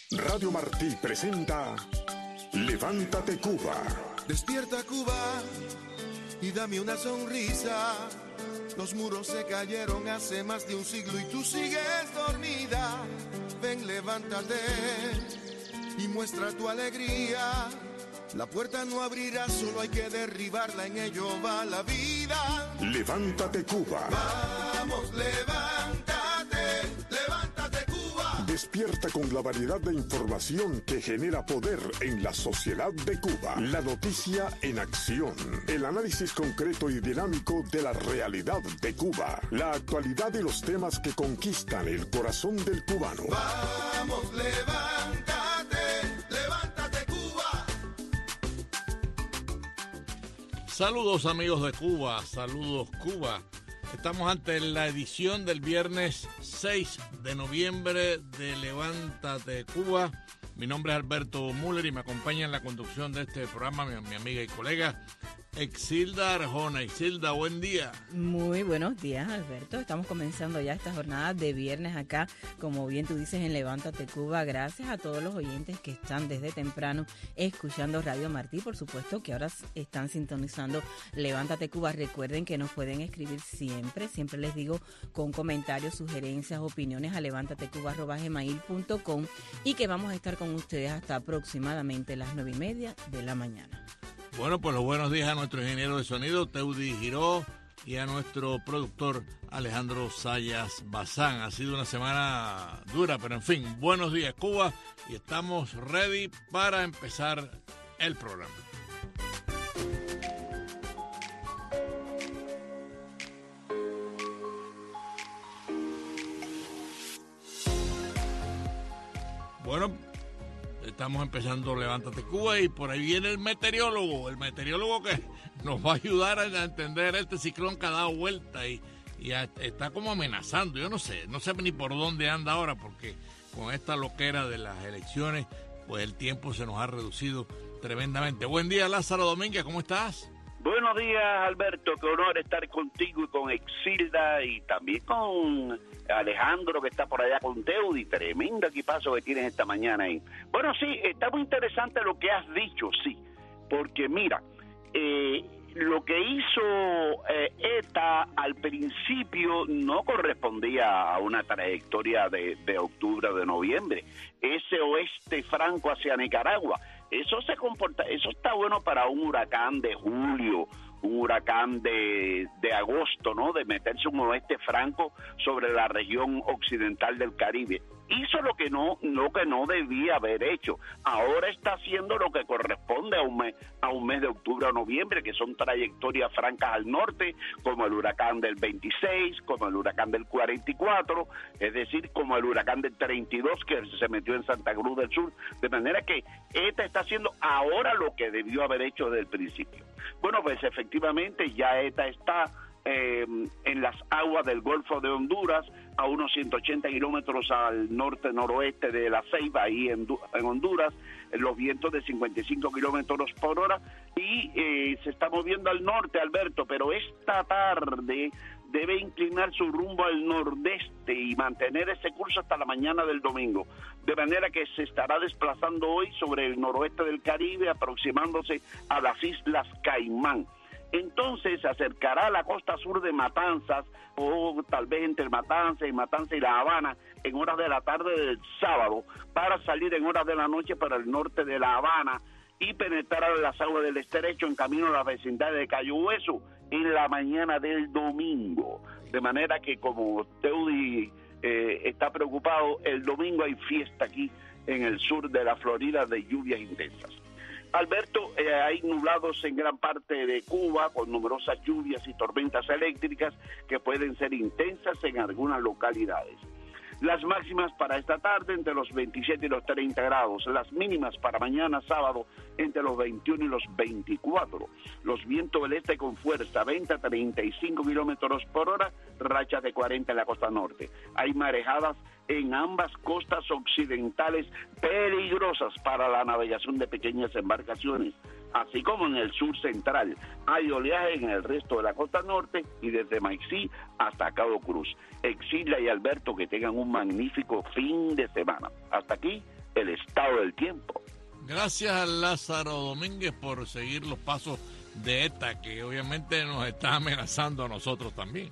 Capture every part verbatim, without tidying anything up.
Radio Martí presenta Levántate Cuba. Despierta Cuba y dame una sonrisa. Los muros se cayeron hace más de un siglo y tú sigues dormida. Ven, levántate y muestra tu alegría. La puerta no abrirá, solo hay que derribarla, en ello va la vida. Levántate Cuba. Vamos, levántate, levántate Cuba. Despierta con la variedad de información que genera poder en la sociedad de Cuba. La noticia en acción. El análisis concreto y dinámico de la realidad de Cuba. La actualidad y los temas que conquistan el corazón del cubano. Vamos, levántate, levántate Cuba. Saludos amigos de Cuba, saludos Cuba. Estamos ante la edición del viernes seis de noviembre de Levántate Cuba. Mi nombre es Alberto Müller y me acompaña en la conducción de este programa mi, mi amiga y colega Exilda Arjona. Exilda, buen día. Muy buenos días, Alberto. Estamos comenzando ya esta jornada de viernes acá, como bien tú dices, en Levántate Cuba. Gracias a todos los oyentes que están desde temprano escuchando Radio Martí. Por supuesto que ahora están sintonizando Levántate Cuba. Recuerden que nos pueden escribir siempre, siempre les digo, con comentarios, sugerencias, opiniones a levántatecuba arroba gmail punto com y que vamos a estar con ustedes hasta aproximadamente las nueve y media de la mañana. Bueno, pues los buenos días a nuestro ingeniero de sonido, Teudi Giró, y a nuestro productor, Alejandro Sayas Bazán. Ha sido una semana dura, pero en fin, buenos días, Cuba, y estamos ready para empezar el programa. Bueno, estamos empezando Levántate Cuba y por ahí viene el meteorólogo, el meteorólogo que nos va a ayudar a entender este ciclón que ha dado vuelta y, y a, está como amenazando. Yo no sé, no sé ni por dónde anda ahora porque con esta loquera de las elecciones, pues el tiempo se nos ha reducido tremendamente. Buen día, Lázaro Domínguez, ¿cómo estás? Buenos días, Alberto, qué honor estar contigo y con Exilda y también con Alejandro que está por allá con Teudi. Tremendo equipazo que tienes esta mañana ahí. Bueno, sí, está muy interesante lo que has dicho, sí, porque mira, eh, lo que hizo eh, ETA al principio no correspondía a una trayectoria de, de octubre o de noviembre. Ese oeste franco hacia Nicaragua, eso se comporta, eso está bueno para un huracán de julio, un huracán de, de agosto, ¿no? De meterse un oeste franco sobre la región occidental del Caribe. Hizo lo que no, lo que no debía haber hecho. Ahora está haciendo lo que corresponde a un mes, a un mes de octubre o noviembre, que son trayectorias francas al norte, como el huracán del veintiséis, como el huracán del cuarenta y cuatro, es decir, como el huracán del treinta y dos que se metió en Santa Cruz del Sur. De manera que ETA está haciendo ahora lo que debió haber hecho desde el principio. Bueno, pues efectivamente ya ETA está Eh, en las aguas del Golfo de Honduras, a unos ciento ochenta kilómetros al norte-noroeste de La Ceiba, ahí en, en Honduras, los vientos de cincuenta y cinco kilómetros por hora, y eh, se está moviendo al norte, Alberto, pero esta tarde debe inclinar su rumbo al nordeste y mantener ese curso hasta la mañana del domingo, de manera que se estará desplazando hoy sobre el noroeste del Caribe, aproximándose a las Islas Caimán. Entonces se acercará a la costa sur de Matanzas, o tal vez entre Matanzas y Matanzas y La Habana, en horas de la tarde del sábado, para salir en horas de la noche para el norte de La Habana y penetrar en las aguas del estrecho en camino a la vecindad de Cayo Hueso en la mañana del domingo. De manera que, como Teudi eh, está preocupado, el domingo hay fiesta aquí en el sur de la Florida de lluvias intensas. Alberto, eh, hay nublados en gran parte de Cuba con numerosas lluvias y tormentas eléctricas que pueden ser intensas en algunas localidades. Las máximas para esta tarde entre los veintisiete y los treinta grados, las mínimas para mañana sábado entre los veintiuno y los veinticuatro. Los vientos del este con fuerza, veinte a treinta y cinco kilómetros por hora, rachas de cuarenta en la costa norte. Hay marejadas en ambas costas occidentales peligrosas para la navegación de pequeñas embarcaciones, así como en el sur central. Hay oleaje en el resto de la costa norte y desde Maicí hasta Cabo Cruz. Exilda y Alberto, que tengan un magnífico fin de semana. Hasta aquí, el estado del tiempo. Gracias a Lázaro Domínguez por seguir los pasos de ETA, que obviamente nos está amenazando a nosotros también.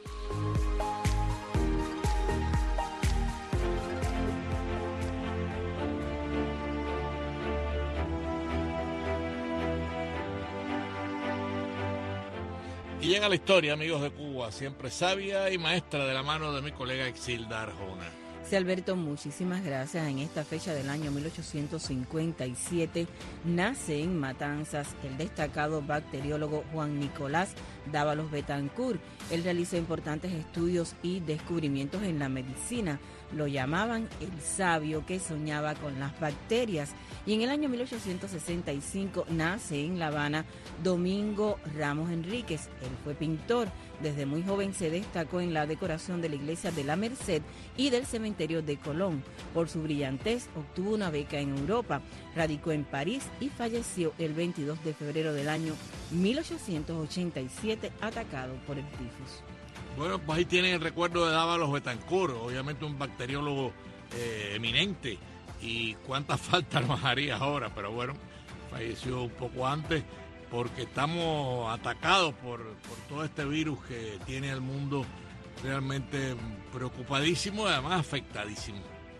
Y llega la historia, amigos de Cuba, siempre sabia y maestra de la mano de mi colega Exilda Arjona. Sí, Alberto, muchísimas gracias. En esta fecha del año mil ochocientos cincuenta y siete nace en Matanzas el destacado bacteriólogo Juan Nicolás Dávalos Betancourt. Él realizó importantes estudios y descubrimientos en la medicina. Lo llamaban el sabio que soñaba con las bacterias. Y en el año mil ochocientos sesenta y cinco nace en La Habana Domingo Ramos Enríquez. Él fue pintor. Desde muy joven se destacó en la decoración de la iglesia de la Merced y del cementerio de Colón. Por su brillantez obtuvo una beca en Europa, radicó en París y falleció el veintidós de febrero del año mil ochocientos ochenta y siete atacado por el tifus. Bueno, pues ahí tienen el recuerdo de Dávalos Betancourt, obviamente un bacteriólogo eh, eminente, y cuánta falta nos haría ahora, pero bueno, falleció un poco antes, porque estamos atacados por, por todo este virus que tiene al mundo realmente preocupadísimo y además afectadísimo.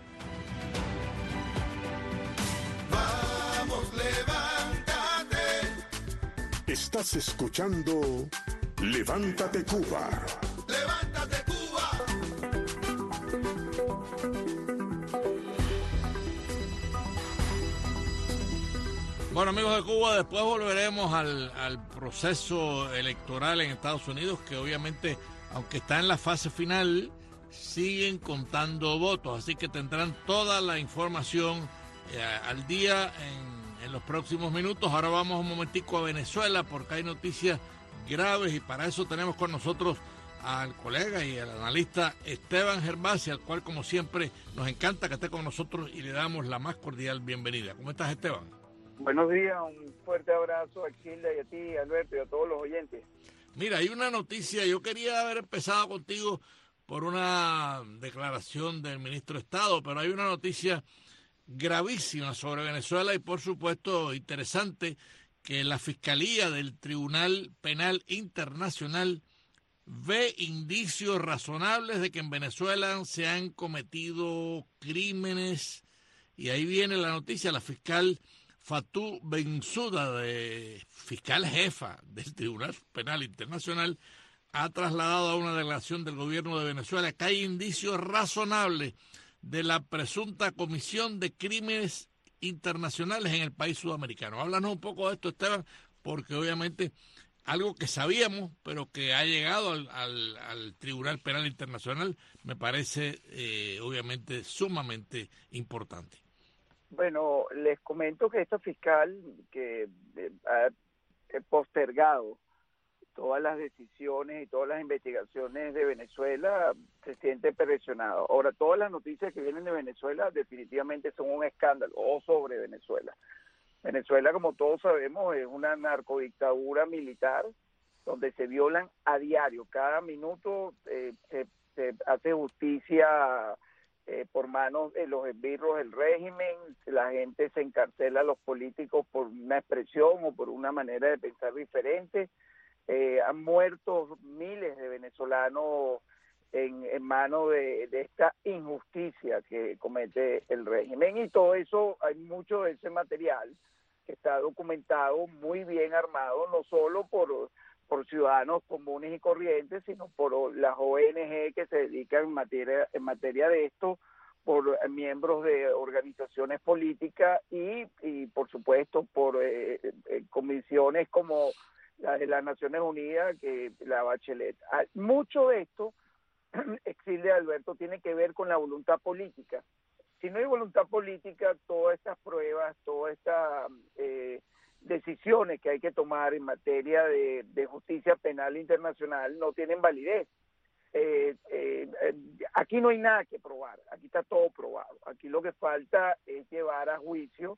Vamos, levántate. Estás escuchando Levántate Cuba. Levántate Cuba. Bueno, amigos de Cuba, después volveremos al, al proceso electoral en Estados Unidos, que obviamente, aunque está en la fase final, siguen contando votos, así que tendrán toda la información eh, al día en, en los próximos minutos. Ahora vamos un momentico a Venezuela, porque hay noticias graves, y para eso tenemos con nosotros al colega y al analista Esteban Gervasi, al cual, como siempre, nos encanta que esté con nosotros y le damos la más cordial bienvenida. ¿Cómo estás, Esteban? Buenos días, un fuerte abrazo a Exilda y a ti, Alberto, y a todos los oyentes. Mira, hay una noticia, yo quería haber empezado contigo por una declaración del ministro de Estado, pero hay una noticia gravísima sobre Venezuela y, por supuesto, interesante, que la Fiscalía del Tribunal Penal Internacional ve indicios razonables de que en Venezuela se han cometido crímenes, y ahí viene la noticia. La fiscal Fatou Bensouda, de fiscal jefa del Tribunal Penal Internacional, ha trasladado a una declaración del gobierno de Venezuela que hay indicios razonables de la presunta comisión de crímenes internacionales en el país sudamericano. Háblanos un poco de esto, Esteban, porque obviamente algo que sabíamos, pero que ha llegado al, al, al Tribunal Penal Internacional, me parece eh, obviamente sumamente importante. Bueno, les comento que esta fiscal que eh, ha postergado todas las decisiones y todas las investigaciones de Venezuela se siente presionado. Ahora, todas las noticias que vienen de Venezuela definitivamente son un escándalo, o sobre Venezuela. Venezuela, como todos sabemos, es una narcodictadura militar donde se violan a diario. Cada minuto eh, se, se hace justicia eh, por manos de los esbirros del régimen. La gente se encarcela a los políticos por una expresión o por una manera de pensar diferente. Eh, han muerto miles de venezolanos en, en manos de, de esta injusticia que comete el régimen, y todo eso, hay mucho de ese material que está documentado, muy bien armado, no solo por, por ciudadanos comunes y corrientes, sino por las O N G que se dedican en materia, en materia de esto, por miembros de organizaciones políticas y, y por supuesto, por eh, eh, comisiones como la de las Naciones Unidas, que la Bachelet. Mucho de esto, Exilde, Alberto, tiene que ver con la voluntad política. Si no hay voluntad política, todas estas pruebas, todas estas eh, decisiones que hay que tomar en materia de, de justicia penal internacional no tienen validez. Eh, eh, aquí no hay nada que probar, aquí está todo probado. Aquí lo que falta es llevar a juicio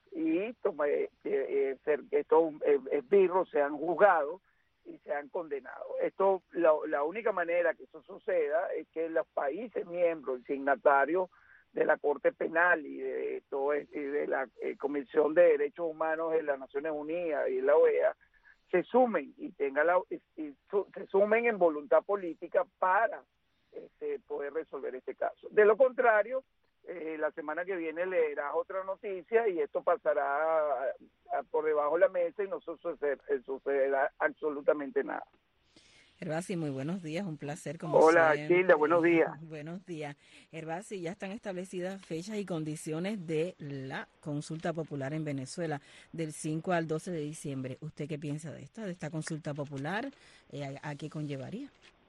y toma, eh, eh, ser, estos eh, esbirros sean juzgados y sean condenados. Esto, la, la única manera que eso suceda es que los países miembros y signatarios de la Corte Penal y de, todo, y de la eh, Comisión de Derechos Humanos de las Naciones Unidas y la O E A se sumen y tengan la, y, y su, se sumen en voluntad política para este, poder resolver este caso. De lo contrario, eh, la semana que viene leerás otra noticia y esto pasará a, a, por debajo de la mesa y no suceder, sucederá absolutamente nada. Gervasi, muy buenos días, un placer como Hola, siempre. Hilda, buenos días. Buenos días. Gervasi, ya están establecidas fechas y condiciones de la consulta popular en Venezuela del cinco al doce de diciembre. ¿Usted qué piensa de esta, de esta consulta popular? Eh, ¿a, a qué conllevaría?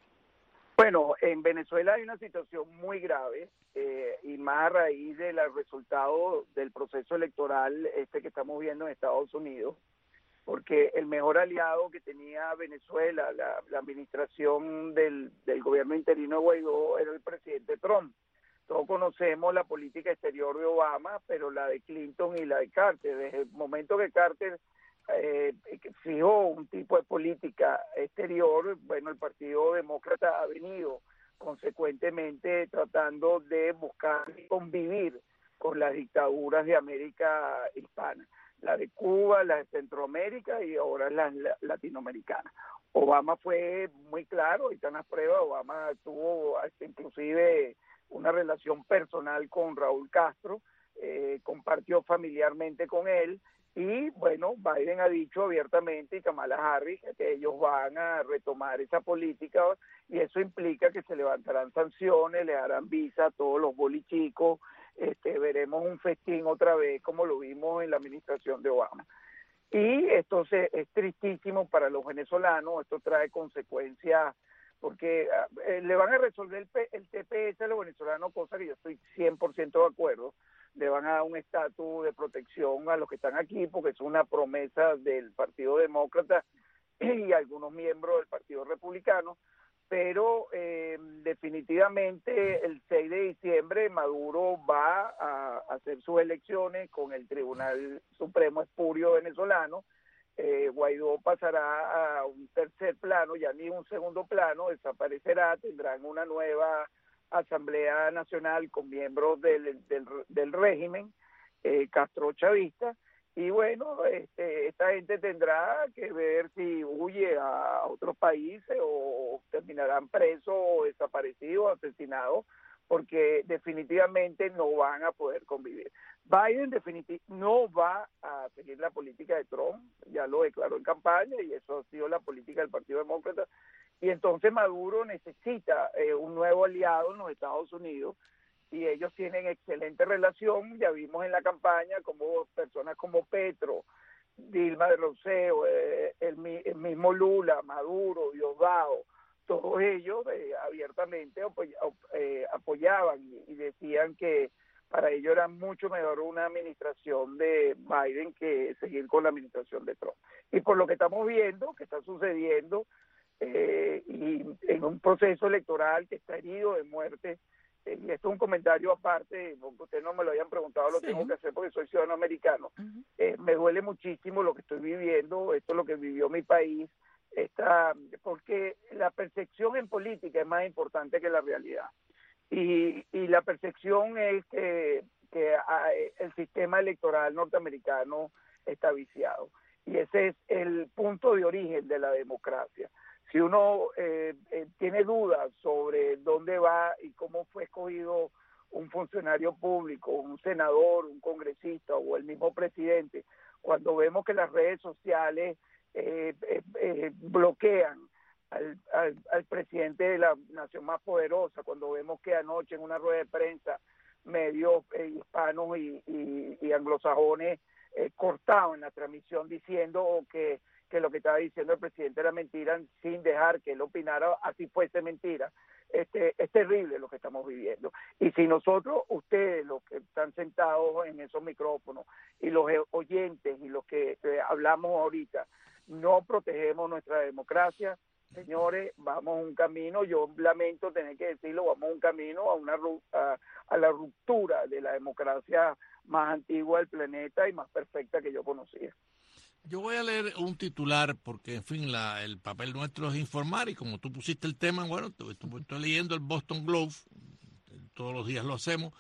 Bueno, en Venezuela hay una situación muy grave eh, y más a raíz del resultado del proceso electoral este que estamos viendo en Estados Unidos, porque el mejor aliado que tenía Venezuela, la, la administración del, del gobierno interino de Guaidó, era el presidente Trump. Todos conocemos la política exterior de Obama, pero la de Clinton y la de Carter. Desde el momento que Carter eh, fijó un tipo de política exterior, bueno, el Partido Demócrata ha venido consecuentemente tratando de buscar convivir con las dictaduras de América hispana, la de Cuba, la de Centroamérica y ahora la, la latinoamericana. Obama fue muy claro, y están las pruebas. Obama tuvo hasta inclusive una relación personal con Raúl Castro, eh, compartió familiarmente con él, y bueno, Biden ha dicho abiertamente, y Kamala Harris, que ellos van a retomar esa política, y eso implica que se levantarán sanciones, le darán visa a todos los bolichicos. Este, veremos un festín otra vez como lo vimos en la administración de Obama. Y esto se, es tristísimo para los venezolanos, esto trae consecuencias porque eh, le van a resolver el, P, el T P S a los venezolanos, cosa que yo estoy cien por ciento de acuerdo. Le van a dar un estatus de protección a los que están aquí porque es una promesa del Partido Demócrata y algunos miembros del Partido Republicano. Pero eh, definitivamente el seis de diciembre Maduro va a hacer sus elecciones con el Tribunal Supremo Espurio venezolano. Eh, Guaidó pasará a un tercer plano, ya ni un segundo plano, desaparecerá, tendrán una nueva Asamblea Nacional con miembros del, del, del régimen eh, castrochavista. Y bueno, este, esta gente tendrá que ver si huye a otros países o terminarán presos o desaparecidos, asesinados, porque definitivamente no van a poder convivir. Biden definitivamente no va a seguir la política de Trump, ya lo declaró en campaña y eso ha sido la política del Partido Demócrata. Y entonces Maduro necesita eh, un nuevo aliado en los Estados Unidos, y ellos tienen excelente relación. Ya vimos en la campaña como personas como Petro, Dilma de Rousseff, eh, el, el mismo Lula, Maduro, Diosdado, todos ellos eh, abiertamente apoy, eh, apoyaban y, y decían que para ellos era mucho mejor una administración de Biden que seguir con la administración de Trump. Y por lo que estamos viendo, que está sucediendo, eh, y en un proceso electoral que está herido de muerte, y esto es un comentario aparte, porque ustedes no me lo hayan preguntado, lo sí. tengo que hacer porque soy ciudadano americano. Uh-huh. Eh, me duele muchísimo lo que estoy viviendo, esto es lo que vivió mi país, esta, porque la percepción en política es más importante que la realidad. Y, y la percepción es que, que el sistema electoral norteamericano está viciado. Y ese es el punto de origen de la democracia. Si uno eh, eh, tiene dudas sobre dónde va y cómo fue escogido un funcionario público, un senador, un congresista o el mismo presidente, cuando vemos que las redes sociales eh, eh, eh, bloquean al, al, al presidente de la nación más poderosa, cuando vemos que anoche en una rueda de prensa medios eh, hispanos y, y, y anglosajones eh, cortaban la transmisión diciendo que que lo que estaba diciendo el presidente era mentira, sin dejar que él opinara así fuese mentira. Este, es terrible lo que estamos viviendo. Y si nosotros, ustedes, los que están sentados en esos micrófonos, y los oyentes, y los que eh, hablamos ahorita, no protegemos nuestra democracia, señores, vamos a un camino, yo lamento tener que decirlo, vamos a un camino a, una, a, a la ruptura de la democracia más antigua del planeta y más perfecta que yo conocía. Yo voy a leer un titular porque, en fin, la, el papel nuestro es informar y como tú pusiste el tema, bueno, estoy, estoy leyendo el Boston Globe, todos los días lo hacemos,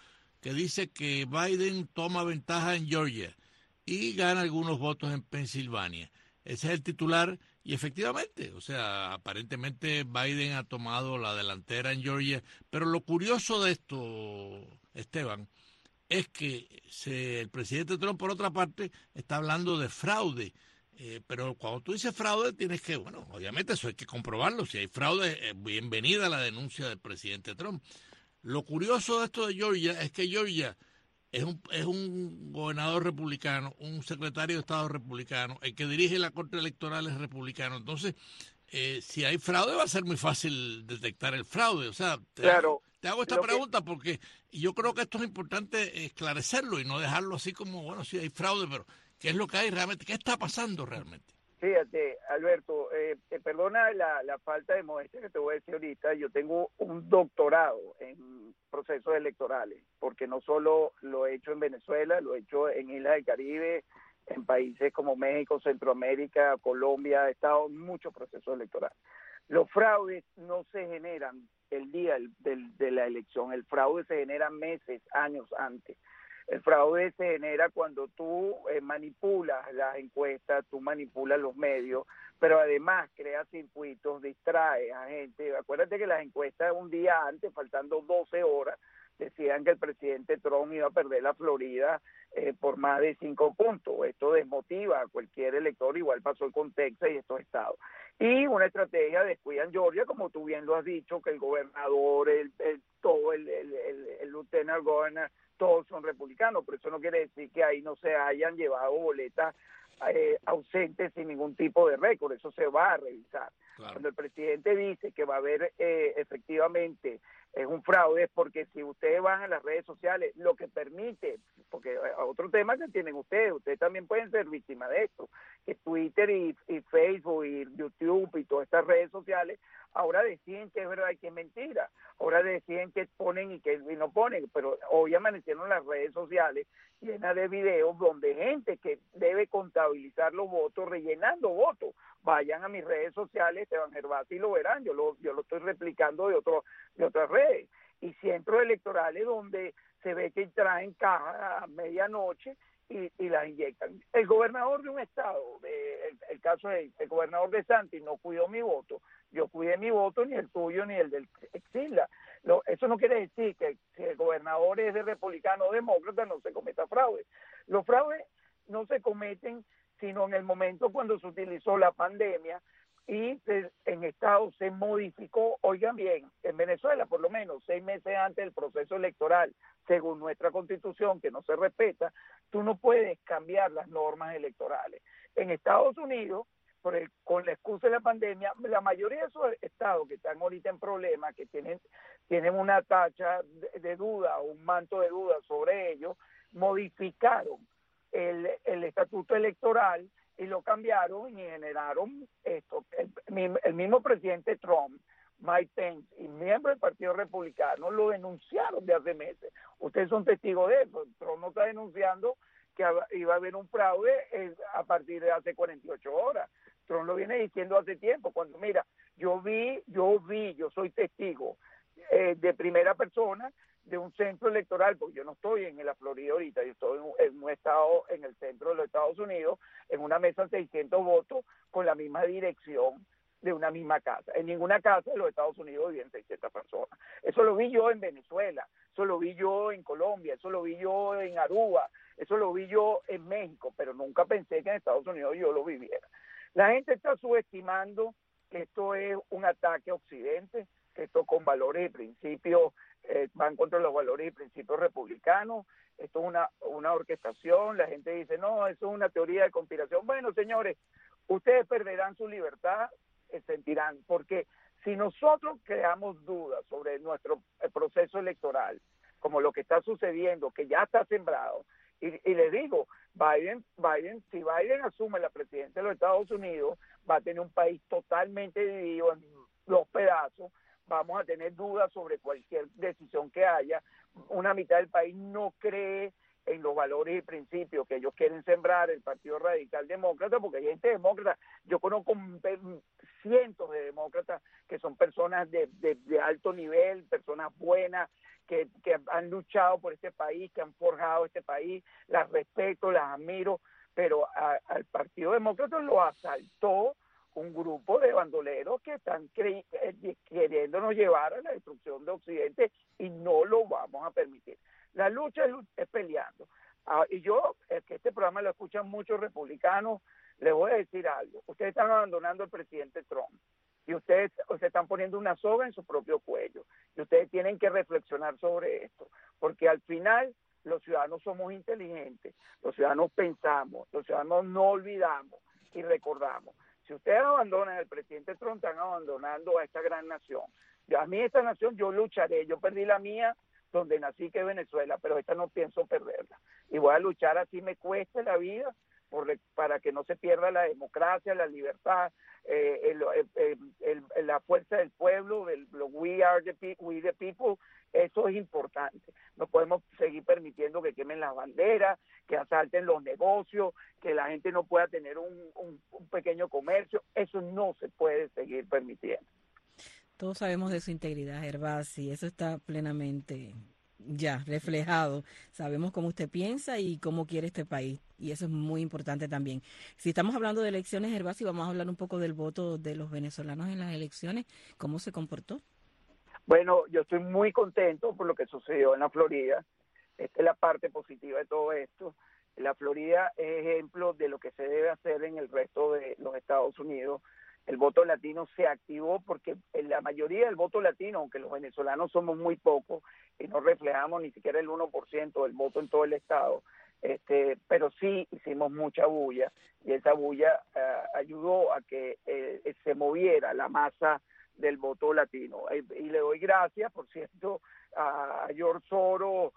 que dice que Biden toma ventaja en Georgia y gana algunos votos en Pensilvania. Ese es el titular y efectivamente, o sea, aparentemente Biden ha tomado la delantera en Georgia, pero lo curioso de esto, Esteban, es que se, el presidente Trump, por otra parte, está hablando de fraude, eh, pero cuando tú dices fraude tienes que, bueno, obviamente eso hay que comprobarlo, si hay fraude, eh, bienvenida la denuncia del presidente Trump. Lo curioso de esto de Georgia es que Georgia es un, es un gobernador republicano, un secretario de Estado republicano, el que dirige la Corte Electoral es republicano. Entonces, eh, si hay fraude va a ser muy fácil detectar el fraude. O sea, te, claro, hago, te hago esta pregunta que... porque yo creo que esto es importante esclarecerlo y no dejarlo así como, bueno, sí hay fraude, pero ¿qué es lo que hay realmente? ¿Qué está pasando realmente? Fíjate, Alberto, eh, te perdona la, la falta de modestia que te voy a decir ahorita. Yo tengo un doctorado en procesos electorales, porque no solo lo he hecho en Venezuela, lo he hecho en Islas del Caribe, en países como México, Centroamérica, Colombia, he estado en muchos procesos electorales. Los fraudes no se generan el día del, de la elección, el fraude se genera meses, años antes. El fraude se genera cuando tú eh, manipulas las encuestas, tú manipulas los medios, pero además creas circuitos, distraes a gente. Acuérdate que las encuestas un día antes, faltando doce horas, decían que el presidente Trump iba a perder la Florida eh, por más de cinco puntos. Esto desmotiva a cualquier elector, igual pasó con Texas y estos estados. Y una estrategia descuida en Georgia, como tú bien lo has dicho, que el gobernador, el, el todo el, el, el, el lieutenant governor, todos son republicanos, pero eso no quiere decir que ahí no se hayan llevado boletas eh, ausentes sin ningún tipo de récord, eso se va a revisar. Claro. Cuando el presidente dice que va a haber eh, efectivamente es un fraude, es porque si ustedes van a las redes sociales, lo que permite, porque otro tema que tienen ustedes, ustedes también pueden ser víctimas de esto, que Twitter y, y Facebook y YouTube y todas estas redes sociales ahora deciden que es verdad y que es mentira, ahora deciden que ponen y que y no ponen, pero hoy amanecieron las redes sociales llenas de videos donde gente que debe contabilizar los votos, rellenando votos, vayan a mis redes sociales, Esteban Gervasi, y lo verán, yo lo, yo lo estoy replicando de, otro, de otras redes, y centros electorales donde se ve que traen cajas a medianoche y, y las inyectan. El gobernador de un estado, de, el, el caso del el gobernador de Santis, no cuidó mi voto, yo cuidé mi voto, ni el tuyo ni el del Exila. Lo, eso no quiere decir que si el gobernador es de republicano o demócrata no se cometa fraude. Los fraudes no se cometen sino en el momento cuando se utilizó la pandemia y se, en Estados se modificó, oigan bien, en Venezuela por lo menos seis meses antes del proceso electoral, según nuestra constitución que no se respeta, tú no puedes cambiar las normas electorales. En Estados Unidos, por el, con la excusa de la pandemia, la mayoría de esos estados que están ahorita en problemas, que tienen, tienen una tacha de, de duda, un manto de duda sobre ellos, modificaron el, el estatuto electoral y lo cambiaron y generaron esto. El, el mismo presidente Trump, Mike Pence y miembros del Partido Republicano lo denunciaron de hace meses. Ustedes son testigos de eso. Trump no está denunciando que iba a haber un fraude a partir de hace cuarenta y ocho horas. Trump lo viene diciendo hace tiempo, cuando mira, yo vi, yo vi, yo soy testigo eh, de primera persona de un centro electoral, porque yo no estoy en la Florida ahorita, yo estoy en un, en un estado, en el centro de los Estados Unidos, en una mesa de seiscientos votos con la misma dirección de una misma casa. En ninguna casa de los Estados Unidos viven seiscientas personas. Eso lo vi yo en Venezuela, eso lo vi yo en Colombia, eso lo vi yo en Aruba, eso lo vi yo en México, pero nunca pensé que en Estados Unidos yo lo viviera. La gente está subestimando que esto es un ataque a Occidente, que esto con valores y principios eh, van contra los valores y principios republicanos, esto es una, una orquestación, la gente dice, no, eso es una teoría de conspiración. Bueno, señores, ustedes perderán su libertad, eh, sentirán, porque si nosotros creamos dudas sobre nuestro proceso electoral, como lo que está sucediendo, que ya está sembrado, y, y les digo, Biden, Biden, si Biden asume la presidencia de los Estados Unidos, va a tener un país totalmente dividido en dos pedazos, vamos a tener dudas sobre cualquier decisión que haya, una mitad del país no cree en los valores y principios que ellos quieren sembrar el Partido Radical Demócrata, porque hay gente demócrata, yo conozco cientos de demócratas que son personas de, de, de alto nivel, personas buenas, que, que han luchado por este país, que han forjado este país, las respeto, las admiro, pero a, al Partido Demócrata lo asaltó un grupo de bandoleros que están cre- queriéndonos llevar a la destrucción de Occidente y no lo vamos a permitir. La lucha es, es peleando. Ah, y yo, es que este programa lo escuchan muchos republicanos, les voy a decir algo. Ustedes están abandonando al presidente Trump y ustedes se están poniendo una soga en su propio cuello. Y ustedes tienen que reflexionar sobre esto, porque al final los ciudadanos somos inteligentes, los ciudadanos pensamos, los ciudadanos no olvidamos y recordamos. Si ustedes abandonan al presidente Trump, están abandonando a esta gran nación. Yo, a mí esta nación yo lucharé, yo perdí la mía donde nací, que es Venezuela, pero esta no pienso perderla. Y voy a luchar así me cueste la vida por, para que no se pierda la democracia, la libertad, eh, el, el, el, el, la fuerza del pueblo, el, we are the, pe- we the people. Eso es importante. No podemos seguir permitiendo que quemen las banderas, que asalten los negocios, que la gente no pueda tener un, un, un pequeño comercio. Eso no se puede seguir permitiendo. Todos sabemos de su integridad, Gervasi, eso está plenamente ya reflejado. Sabemos cómo usted piensa y cómo quiere este país, y eso es muy importante también. Si estamos hablando de elecciones, Gervasi, vamos a hablar un poco del voto de los venezolanos en las elecciones. ¿Cómo se comportó? Bueno, yo estoy muy contento por lo que sucedió en la Florida. Esta es la parte positiva de todo esto. La Florida es ejemplo de lo que se debe hacer en el resto de los Estados Unidos. El voto latino se activó porque la mayoría del voto latino, aunque los venezolanos somos muy pocos y no reflejamos ni siquiera el uno por ciento del voto en todo el estado, este, pero sí hicimos mucha bulla, y esa bulla uh, ayudó a que eh, se moviera la masa del voto latino. Y, y le doy gracias, por cierto, a George Soros,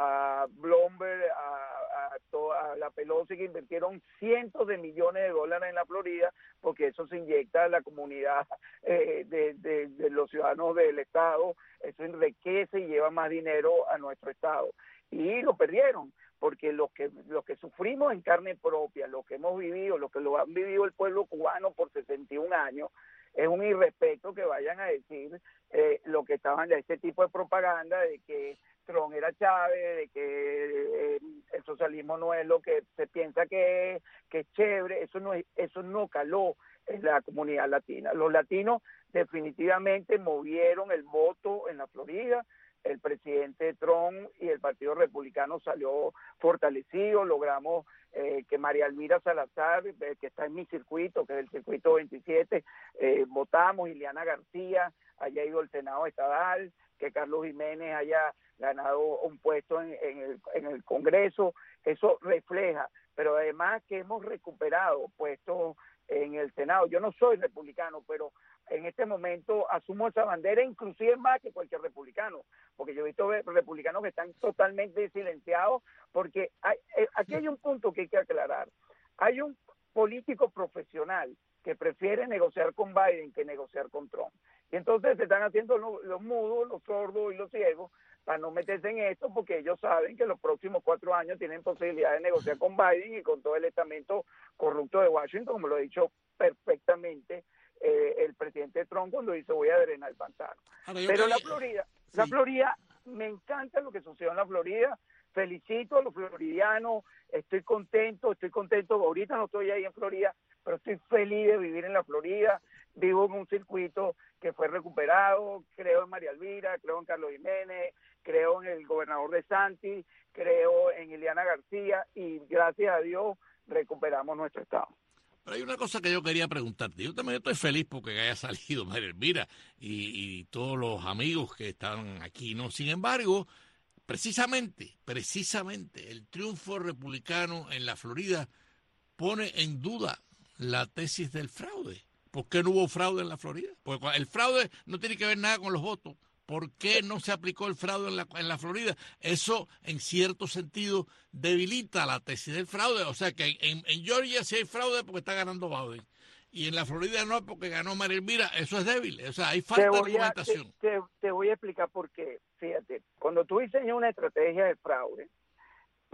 a Bloomberg, a, a, toda, a la Pelosi, que invirtieron cientos de millones de dólares en la Florida, porque eso se inyecta a la comunidad eh, de, de, de los ciudadanos del estado, eso enriquece y lleva más dinero a nuestro estado. Y lo perdieron, porque los que los que sufrimos en carne propia, los que hemos vivido, los que lo han vivido el pueblo cubano por sesenta y un años, es un irrespeto que vayan a decir eh, lo que estaban de este tipo de propaganda de que Trump era Chávez, de que eh, el socialismo no es lo que se piensa que es, que es chévere. Eso no es, eso no caló en la comunidad latina. Los latinos definitivamente movieron el voto en la Florida. El presidente Trump y el Partido Republicano salió fortalecido. Logramos eh, que María Elvira Salazar, eh, que está en mi circuito, que es el circuito veintisiete, eh, votamos, Ileana García haya ido al Senado Estadal, que Carlos Jiménez haya ganado un puesto en, en, el, en el Congreso. Eso refleja, pero además que hemos recuperado puestos en el Senado. Yo no soy republicano, pero en este momento asumo esa bandera, inclusive más que cualquier republicano, porque yo he visto republicanos que están totalmente silenciados, porque hay, aquí hay un punto que hay que aclarar. Hay un político profesional que prefiere negociar con Biden que negociar con Trump. Y entonces se están haciendo los, los mudos, los sordos y los ciegos para no meterse en esto, porque ellos saben que los próximos cuatro años tienen posibilidad de negociar con Biden y con todo el estamento corrupto de Washington, como lo ha dicho perfectamente eh, el presidente Trump cuando dice voy a drenar el pantano. Pero quería... la Florida, sí. la Florida, me encanta lo que sucedió en la Florida. Felicito a los floridianos, estoy contento, estoy contento, ahorita no estoy ahí en Florida, pero estoy feliz de vivir en la Florida. Vivo en un circuito que fue recuperado, creo en María Elvira, creo en Carlos Jiménez, creo en el gobernador de Santi, creo en Ileana García, y gracias a Dios recuperamos nuestro estado. Pero hay una cosa que yo quería preguntarte. Yo también estoy feliz porque haya salido María Elvira y, y todos los amigos que están aquí, ¿no? Sin embargo, precisamente, precisamente el triunfo republicano en la Florida pone en duda la tesis del fraude. ¿Por qué no hubo fraude en la Florida? Porque el fraude no tiene que ver nada con los votos. ¿Por qué no se aplicó el fraude en la, en la Florida? Eso, en cierto sentido, debilita la tesis del fraude. O sea que en, en Georgia sí hay fraude porque está ganando Biden. Y en la Florida no, porque ganó María Elvira. Eso es débil. O sea, hay falta de argumentación. Te, te, te voy a explicar por qué. Fíjate, cuando tú diseñas una estrategia de fraude, tú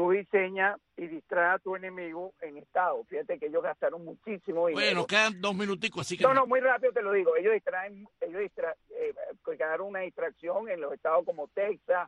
tú diseñas y distraes a tu enemigo en estado. Fíjate que ellos gastaron muchísimo dinero. Bueno, nos quedan dos minuticos, así que... No, no, muy rápido te lo digo. Ellos distraen, ellos distra, eh, crearon una distracción en los estados como Texas,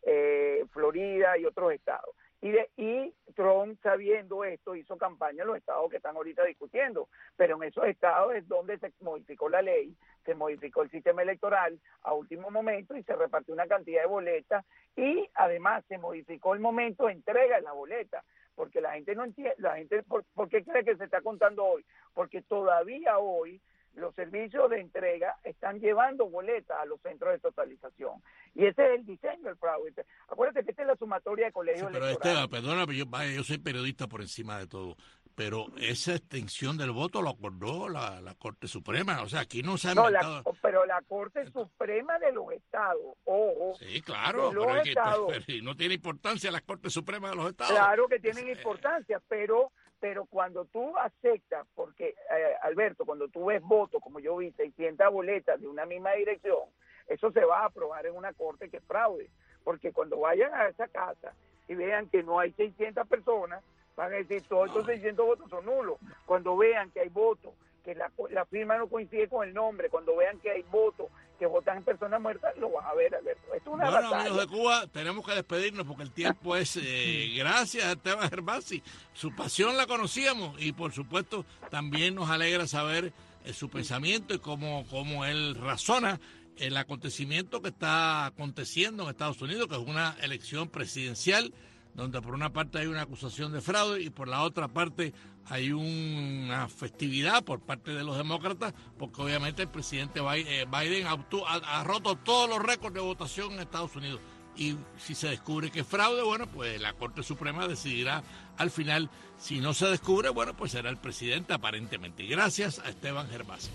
eh, Florida y otros estados. Y, de, y Trump, sabiendo esto, hizo campaña en los estados que están ahorita discutiendo, pero en esos estados es donde se modificó la ley, se modificó el sistema electoral a último momento y se repartió una cantidad de boletas y además se modificó el momento de entrega de la boleta, porque la gente no entiende, la gente, ¿por, ¿por qué cree que se está contando hoy? Porque todavía hoy los servicios de entrega están llevando boletas a los centros de totalización. Y ese es el diseño del fraude. Acuérdate que esta es la sumatoria de colegios sí, pero electorales. Esteban, perdóname, yo, vaya, yo soy periodista por encima de todo, pero esa extensión del voto lo acordó la, la Corte Suprema. O sea, aquí no se ha no, inventado... la, pero la Corte Suprema de los Estados, ojo. Sí, claro, pero, es que, pero no tiene importancia la Corte Suprema de los Estados. Claro que tienen importancia, pero... Pero cuando tú aceptas, porque eh, Alberto, cuando tú ves votos, como yo vi, seiscientas boletas de una misma dirección, eso se va a aprobar en una corte que es fraude. Porque cuando vayan a esa casa y vean que no hay seiscientas personas, van a decir todos estos seiscientos votos son nulos. Cuando vean que hay votos, que la, la firma no coincide con el nombre, cuando vean que hay votos que votan en personas muertas, lo vas a ver, Alberto. Esto es una bueno, batalla. amigos de Cuba, tenemos que despedirnos porque el tiempo es... Eh, gracias a Esteban Gervasi. Su pasión la conocíamos y, por supuesto, también nos alegra saber eh, su pensamiento y cómo, cómo él razona el acontecimiento que está aconteciendo en Estados Unidos, que es una elección presidencial donde por una parte hay una acusación de fraude y por la otra parte hay una festividad por parte de los demócratas, porque obviamente el presidente Biden ha, ha, ha roto todos los récords de votación en Estados Unidos. Y si se descubre que es fraude, bueno, pues la Corte Suprema decidirá al final. Si no se descubre, bueno, pues será el presidente aparentemente. Y gracias a Esteban Gervasi.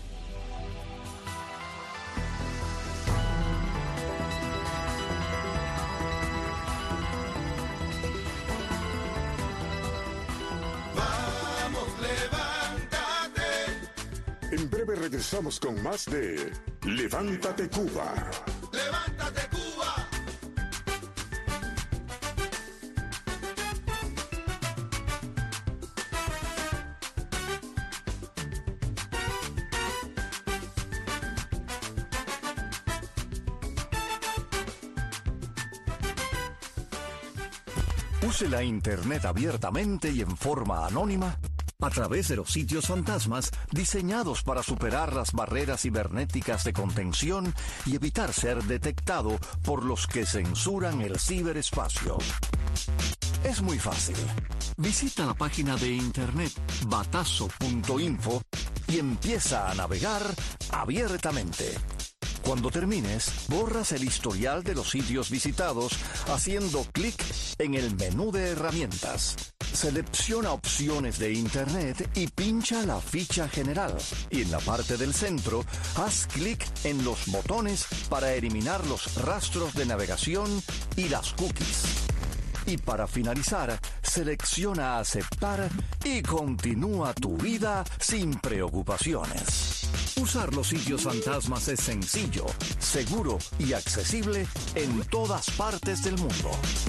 En breve regresamos con más de Levántate Cuba. ¡Levántate Cuba! Use la Internet abiertamente y en forma anónima a través de los sitios fantasmas diseñados para superar las barreras cibernéticas de contención y evitar ser detectado por los que censuran el ciberespacio. Es muy fácil. Visita la página de internet batazo punto info y empieza a navegar abiertamente. Cuando termines, borras el historial de los sitios visitados haciendo clic en el menú de herramientas. Selecciona opciones de Internet y pincha la ficha general. Y en la parte del centro, haz clic en los botones para eliminar los rastros de navegación y las cookies. Y para finalizar, selecciona aceptar y continúa tu vida sin preocupaciones. Usar los sitios fantasmas es sencillo, seguro y accesible en todas partes del mundo.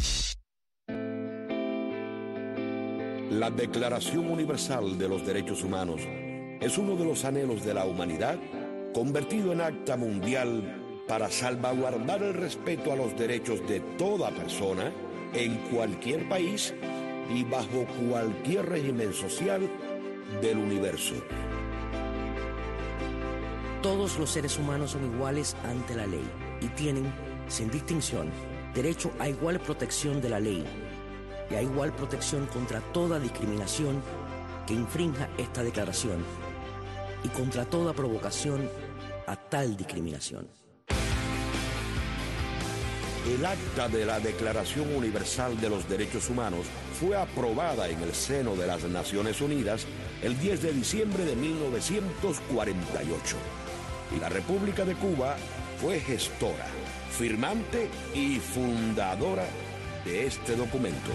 La Declaración Universal de los Derechos Humanos es uno de los anhelos de la humanidad convertido en acta mundial para salvaguardar el respeto a los derechos de toda persona en cualquier país y bajo cualquier régimen social del universo. Todos los seres humanos son iguales ante la ley y tienen, sin distinción, derecho a igual protección de la ley y a igual protección contra toda discriminación que infrinja esta declaración y contra toda provocación a tal discriminación. El acta de la Declaración Universal de los Derechos Humanos fue aprobada en el seno de las Naciones Unidas el diez de diciembre de mil novecientos cuarenta y ocho. Y la República de Cuba fue gestora, firmante y fundadora de este documento.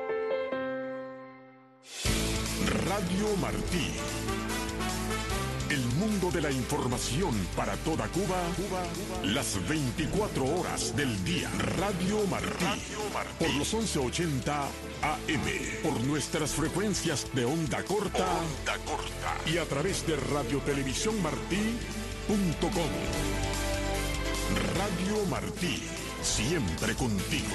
Radio Martí, El mundo de la información para toda Cuba, Cuba, Cuba. Las veinticuatro horas del día. Radio Martí. Radio Martí. Por los once ochenta A M. Por nuestras frecuencias de onda corta. Onda corta. Y a través de radiotelevisión martí punto com. Radio Martí. Siempre contigo.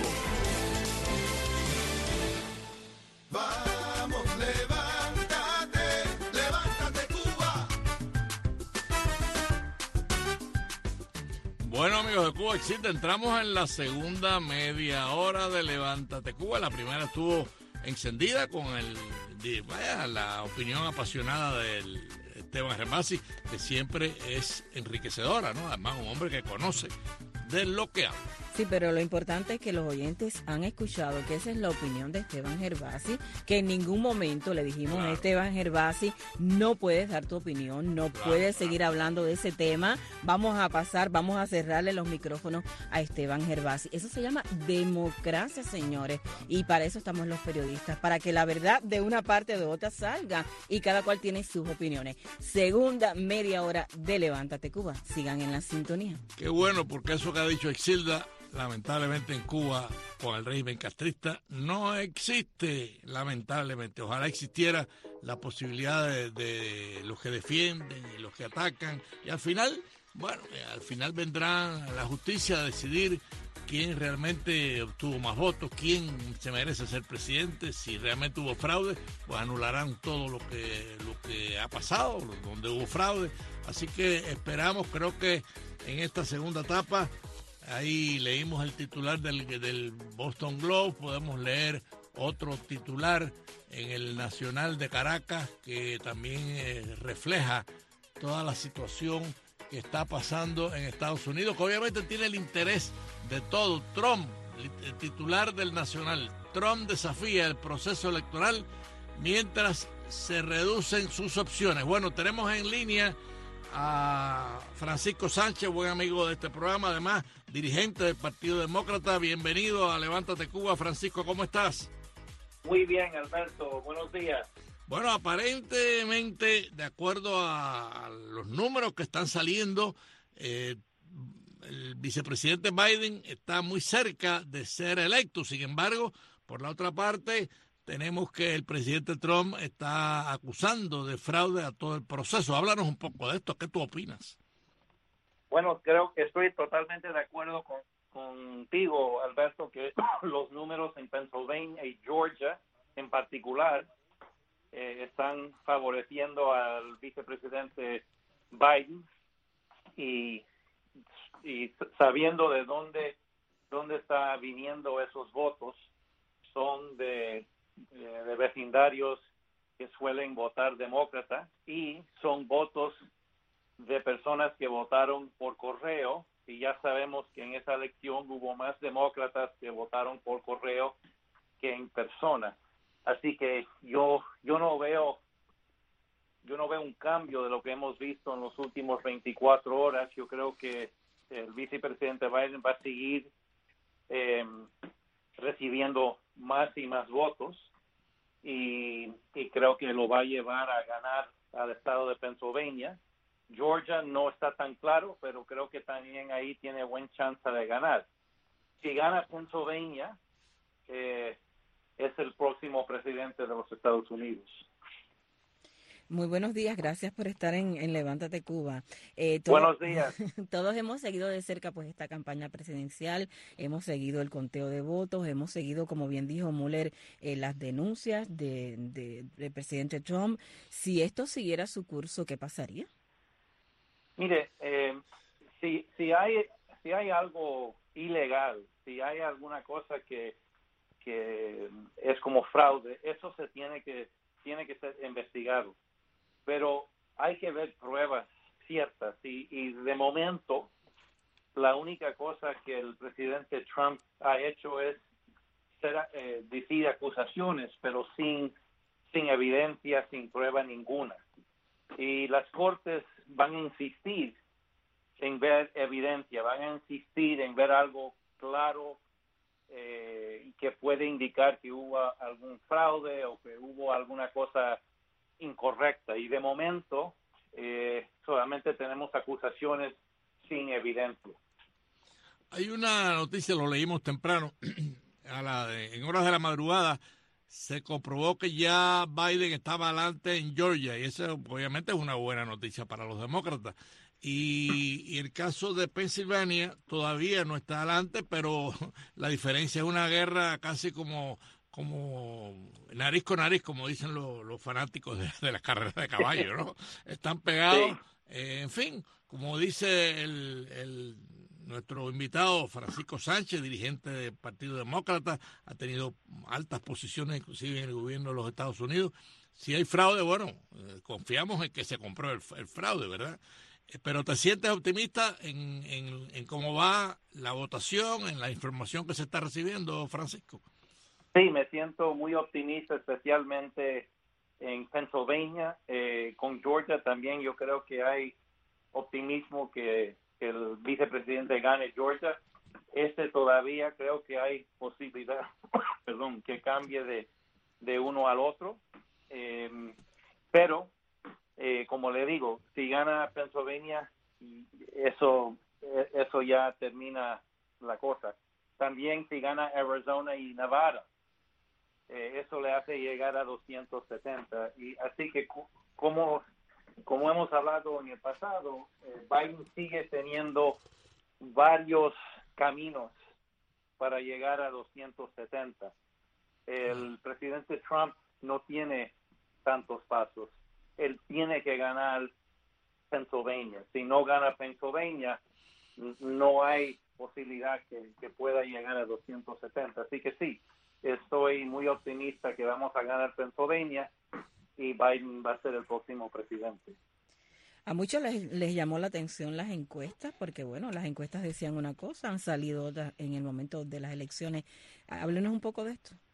Vamos, levántate, levántate Cuba. Bueno, amigos de Cuba Existe, entramos en la segunda media hora de Levántate Cuba. La primera estuvo encendida con el, de, vaya, la opinión apasionada del Esteban Gervasi, que siempre es enriquecedora, ¿no? Además, un hombre que conoce de lo que habla. Sí, pero lo importante es que los oyentes han escuchado que esa es la opinión de Esteban Gervasi, que en ningún momento le dijimos Claro. a Esteban Gervasi, no puedes dar tu opinión, no Claro, puedes claro. seguir hablando de ese tema, vamos a pasar, vamos a cerrarle los micrófonos a Esteban Gervasi. Eso se llama democracia, señores, y para eso estamos los periodistas, para que la verdad de una parte o de otra salga y cada cual tiene sus opiniones. Segunda media hora de Levántate Cuba, sigan en la sintonía. Qué bueno, porque eso que ha dicho Exilda, lamentablemente en Cuba, con el régimen castrista, no existe, lamentablemente. Ojalá existiera la posibilidad de, de los que defienden y los que atacan. Y al final, bueno, al final vendrá la justicia a decidir quién realmente obtuvo más votos, quién se merece ser presidente. Si realmente hubo fraude, pues anularán todo lo que, lo que ha pasado, donde hubo fraude. Así que esperamos, creo que en esta segunda etapa, ahí leímos el titular del, del Boston Globe, podemos leer otro titular en el Nacional de Caracas que también eh, refleja toda la situación que está pasando en Estados Unidos, que obviamente tiene el interés de todo. Trump, el titular del Nacional, Trump desafía el proceso electoral mientras se reducen sus opciones. Bueno, tenemos en línea a Francisco Sánchez, buen amigo de este programa, además dirigente del Partido Demócrata. Bienvenido a Levántate Cuba. Francisco, ¿cómo estás? Muy bien, Alberto, buenos días. Bueno, aparentemente, de acuerdo a los números que están saliendo, eh, el vicepresidente Biden está muy cerca de ser electo. Sin embargo, por la otra parte, tenemos que el presidente Trump está acusando de fraude a todo el proceso. Háblanos un poco de esto. ¿Qué tú opinas? Bueno, creo que estoy totalmente de acuerdo con, contigo, Alberto, que los números en Pennsylvania y Georgia en particular eh, están favoreciendo al vicepresidente Biden y, y sabiendo de dónde, dónde está viniendo esos votos, son de de vecindarios que suelen votar demócrata y son votos de personas que votaron por correo, y ya sabemos que en esa elección hubo más demócratas que votaron por correo que en persona. Así que yo yo no veo yo no veo un cambio de lo que hemos visto en los últimos veinticuatro horas. Yo creo que el vicepresidente Biden va a seguir eh, recibiendo más y más votos y, y creo que lo va a llevar a ganar al estado de Pennsylvania. Georgia no está tan claro, pero creo que también ahí tiene buen chance de ganar. Si gana Pennsylvania, eh, es el próximo presidente de los Estados Unidos. Muy buenos días, gracias por estar en, en Levántate Cuba. Eh, todo, buenos días. Todos hemos seguido de cerca pues esta campaña presidencial, hemos seguido el conteo de votos, hemos seguido, como bien dijo Muller, eh, las denuncias de, de, del presidente Trump. Si esto siguiera su curso, ¿qué pasaría? Mire, eh, si, si, hay, si hay algo ilegal, si hay alguna cosa que, que es como fraude, eso se tiene que, tiene que ser investigado. Pero hay que ver pruebas ciertas y, y de momento la única cosa que el presidente Trump ha hecho es ser, eh, decir acusaciones, pero sin, sin evidencia, sin prueba ninguna. Y las cortes van a insistir en ver evidencia, van a insistir en ver algo claro eh, que puede indicar que hubo algún fraude o que hubo alguna cosa incorrecta. Y de momento eh, solamente tenemos acusaciones sin evidencia. Hay una noticia, lo leímos temprano, a la de, en horas de la madrugada, se comprobó que ya Biden estaba adelante en Georgia, y eso obviamente es una buena noticia para los demócratas. Y, y el caso de Pensilvania todavía no está adelante, pero la diferencia es una guerra casi como, como nariz con nariz, como dicen los, los fanáticos de, de las carreras de caballo, ¿no? Están pegados, sí. eh, en fin, como dice el, el nuestro invitado Francisco Sánchez, dirigente del Partido Demócrata, ha tenido altas posiciones inclusive en el gobierno de los Estados Unidos. Si hay fraude, bueno, eh, confiamos en que se compró el, el fraude, ¿verdad? Pero ¿te sientes optimista en, en, en cómo va la votación, en la información que se está recibiendo, Francisco? Sí, me siento muy optimista, especialmente en Pennsylvania. Eh, con Georgia también yo creo que hay optimismo que, que el vicepresidente gane Georgia. Este todavía creo que hay posibilidad, perdón, que cambie de, de uno al otro. Eh, pero... Eh, como le digo, si gana Pennsylvania, eso eso ya termina la cosa. También si gana Arizona y Nevada, eh, eso le hace llegar a doscientos setenta. Y así que como, como hemos hablado en el pasado, eh, Biden sigue teniendo varios caminos para llegar a doscientos setenta. El presidente Trump no tiene tantos pasos. Él tiene que ganar Pennsylvania. Si no gana Pennsylvania, no hay posibilidad que, que pueda llegar a doscientos setenta. Así que sí, estoy muy optimista que vamos a ganar Pennsylvania y Biden va a ser el próximo presidente. A muchos les, les llamó la atención las encuestas, porque bueno, las encuestas decían una cosa, han salido otras en el momento de las elecciones. Háblenos un poco de esto.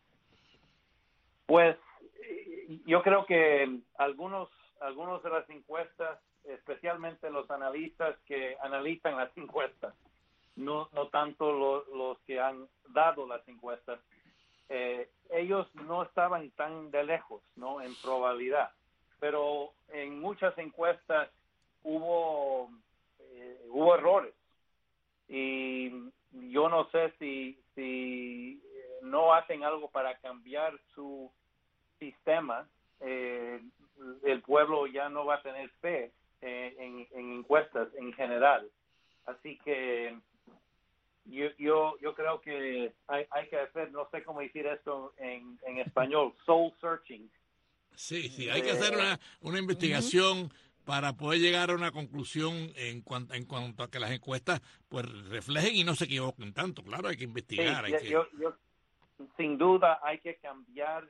Pues yo creo que algunos algunos de las encuestas, especialmente los analistas que analizan las encuestas, no no tanto lo, los que han dado las encuestas, eh, ellos no estaban tan de lejos, ¿no? En probabilidad, pero en muchas encuestas hubo eh, hubo errores y yo no sé si si no hacen algo para cambiar su sistema, eh, el pueblo ya no va a tener fe eh, en, en encuestas en general. Así que yo yo, yo creo que hay, hay que hacer, no sé cómo decir esto en, en español, soul searching. Sí, sí, hay que hacer una, una investigación uh-huh. para poder llegar a una conclusión en cuanto, en cuanto a que las encuestas pues reflejen y no se equivoquen tanto. Claro, hay que investigar. Sí, hay que... Yo, yo, sin duda hay que cambiar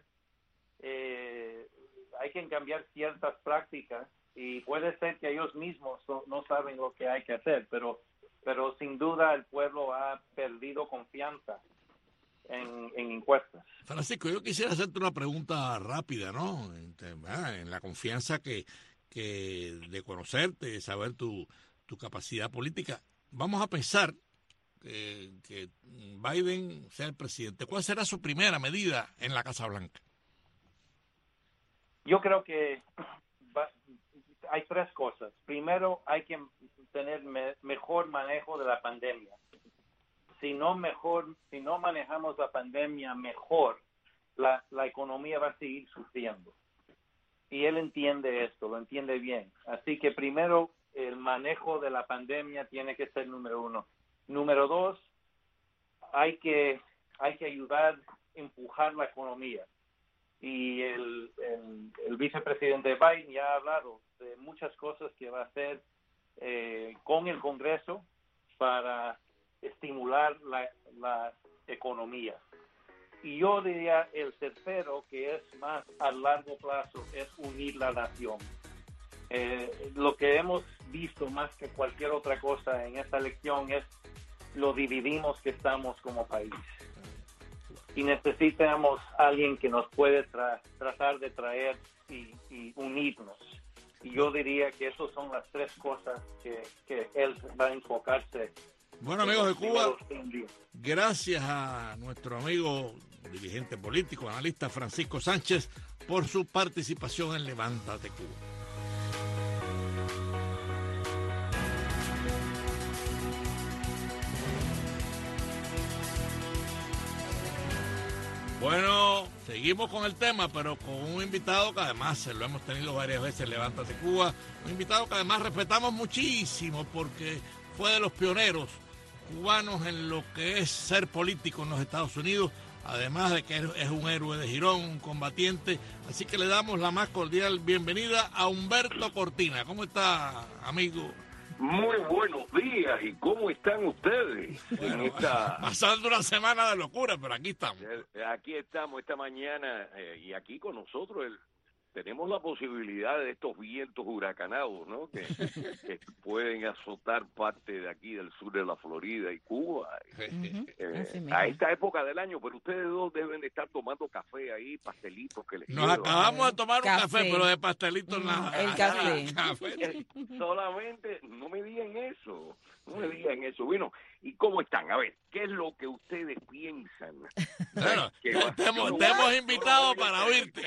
Eh, hay que cambiar ciertas prácticas y puede ser que ellos mismos no, no saben lo que hay que hacer, pero pero sin duda el pueblo ha perdido confianza en, en encuestas. Francisco, yo quisiera hacerte una pregunta rápida, ¿no? En, en la confianza que, que de conocerte, de saber tu, tu capacidad política. Vamos a pensar que, que Biden sea el presidente. ¿Cuál será su primera medida en la Casa Blanca? Yo creo que va, hay tres cosas. Primero, hay que tener me, mejor manejo de la pandemia. Si no mejor, si no manejamos la pandemia mejor, la, la economía va a seguir sufriendo. Y él entiende esto, lo entiende bien. Así que primero, el manejo de la pandemia tiene que ser número uno. Número dos, hay que hay que ayudar a empujar la economía. Y el, el, el vicepresidente Biden ya ha hablado de muchas cosas que va a hacer eh, con el Congreso para estimular la, la economía. Y yo diría el tercero, que es más a largo plazo, es unir la nación. Eh, lo que hemos visto más que cualquier otra cosa en esta elección es lo dividimos que estamos como país. Y necesitamos a alguien que nos puede tra- tratar de traer y, y unirnos. Y yo diría que esas son las tres cosas que, que él va a enfocarse. Bueno, amigos de Cuba, gracias a nuestro amigo dirigente político, analista Francisco Sánchez, por su participación en Levántate Cuba. Bueno, seguimos con el tema, pero con un invitado que además lo hemos tenido varias veces en Levántate Cuba, un invitado que además respetamos muchísimo porque fue de los pioneros cubanos en lo que es ser político en los Estados Unidos, además de que es un héroe de Girón, un combatiente, así que le damos la más cordial bienvenida a Humberto Cortina. ¿Cómo está, amigo? Muy buenos días, ¿y cómo están ustedes? Bueno, en esta... pasando una semana de locura, pero aquí estamos. Aquí estamos esta mañana eh, y aquí con nosotros el, tenemos la posibilidad de estos vientos huracanados, ¿no? Que, que pueden azotar parte de aquí del sur de la Florida y Cuba. Uh-huh. eh, a esta época del año, pero ustedes dos deben de estar tomando café ahí, pastelitos que les Nos llevo. acabamos de tomar un café, café pero de pastelitos nada. El café. café. Solamente, no me digan eso, no me digan eso. Bueno, ¿y cómo están? A ver, ¿qué es lo que ustedes piensan? Bueno, te, te, hemos, te hemos invitado para oírte.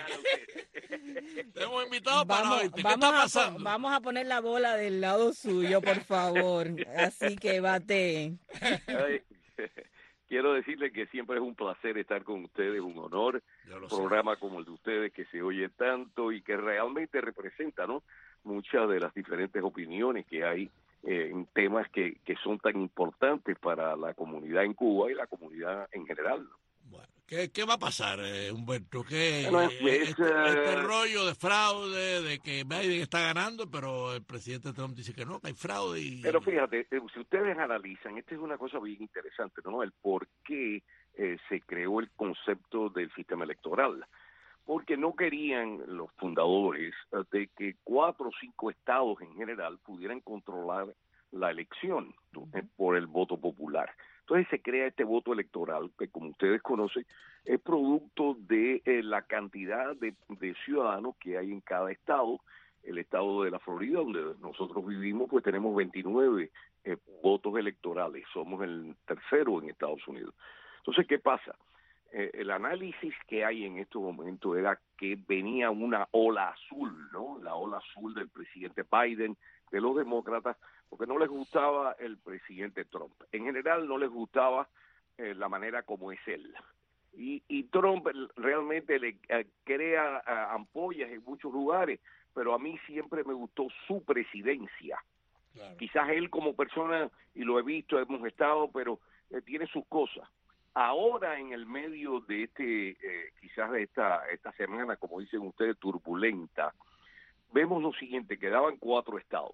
Te hemos invitado para vamos, oírte. ¿Qué vamos está a pasando? Po, vamos a poner la bola del lado suyo, por favor. Así que bate. Ay, quiero decirles que siempre es un placer estar con ustedes, un honor. Un programa como el de ustedes que se oye tanto y que realmente representa, ¿no?, muchas de las diferentes opiniones que hay eh, en temas que, que son tan importantes para la comunidad en Cuba y la comunidad en general. Bueno, ¿qué, qué va a pasar, eh, Humberto? ¿Qué, bueno, es, este, uh... este rollo de fraude, de que Biden está ganando, pero el presidente Trump dice que no, que hay fraude? Y... Pero fíjate, si ustedes analizan, esta es una cosa bien interesante, ¿no? El por qué eh, se creó el concepto del sistema electoral. Porque no querían los fundadores de que cuatro o cinco estados en general pudieran controlar la elección eh, por el voto popular. Entonces se crea este voto electoral que, como ustedes conocen, es producto de eh, la cantidad de, de ciudadanos que hay en cada estado. El estado de la Florida, donde nosotros vivimos, pues tenemos veintinueve eh, votos electorales. Somos el tercero en Estados Unidos. Entonces, ¿qué pasa? Eh, el análisis que hay en estos momentos era que venía una ola azul, ¿no? La ola azul del presidente Biden, de los demócratas, porque no les gustaba el presidente Trump. En general no les gustaba eh, la manera como es él. Y, y Trump realmente le eh, crea eh, ampollas en muchos lugares, pero a mí siempre me gustó su presidencia. Claro. Quizás él como persona, y lo he visto, hemos estado, pero eh, tiene sus cosas. Ahora, en el medio de este, eh, quizás de esta, esta semana, como dicen ustedes, turbulenta, vemos lo siguiente: quedaban cuatro estados.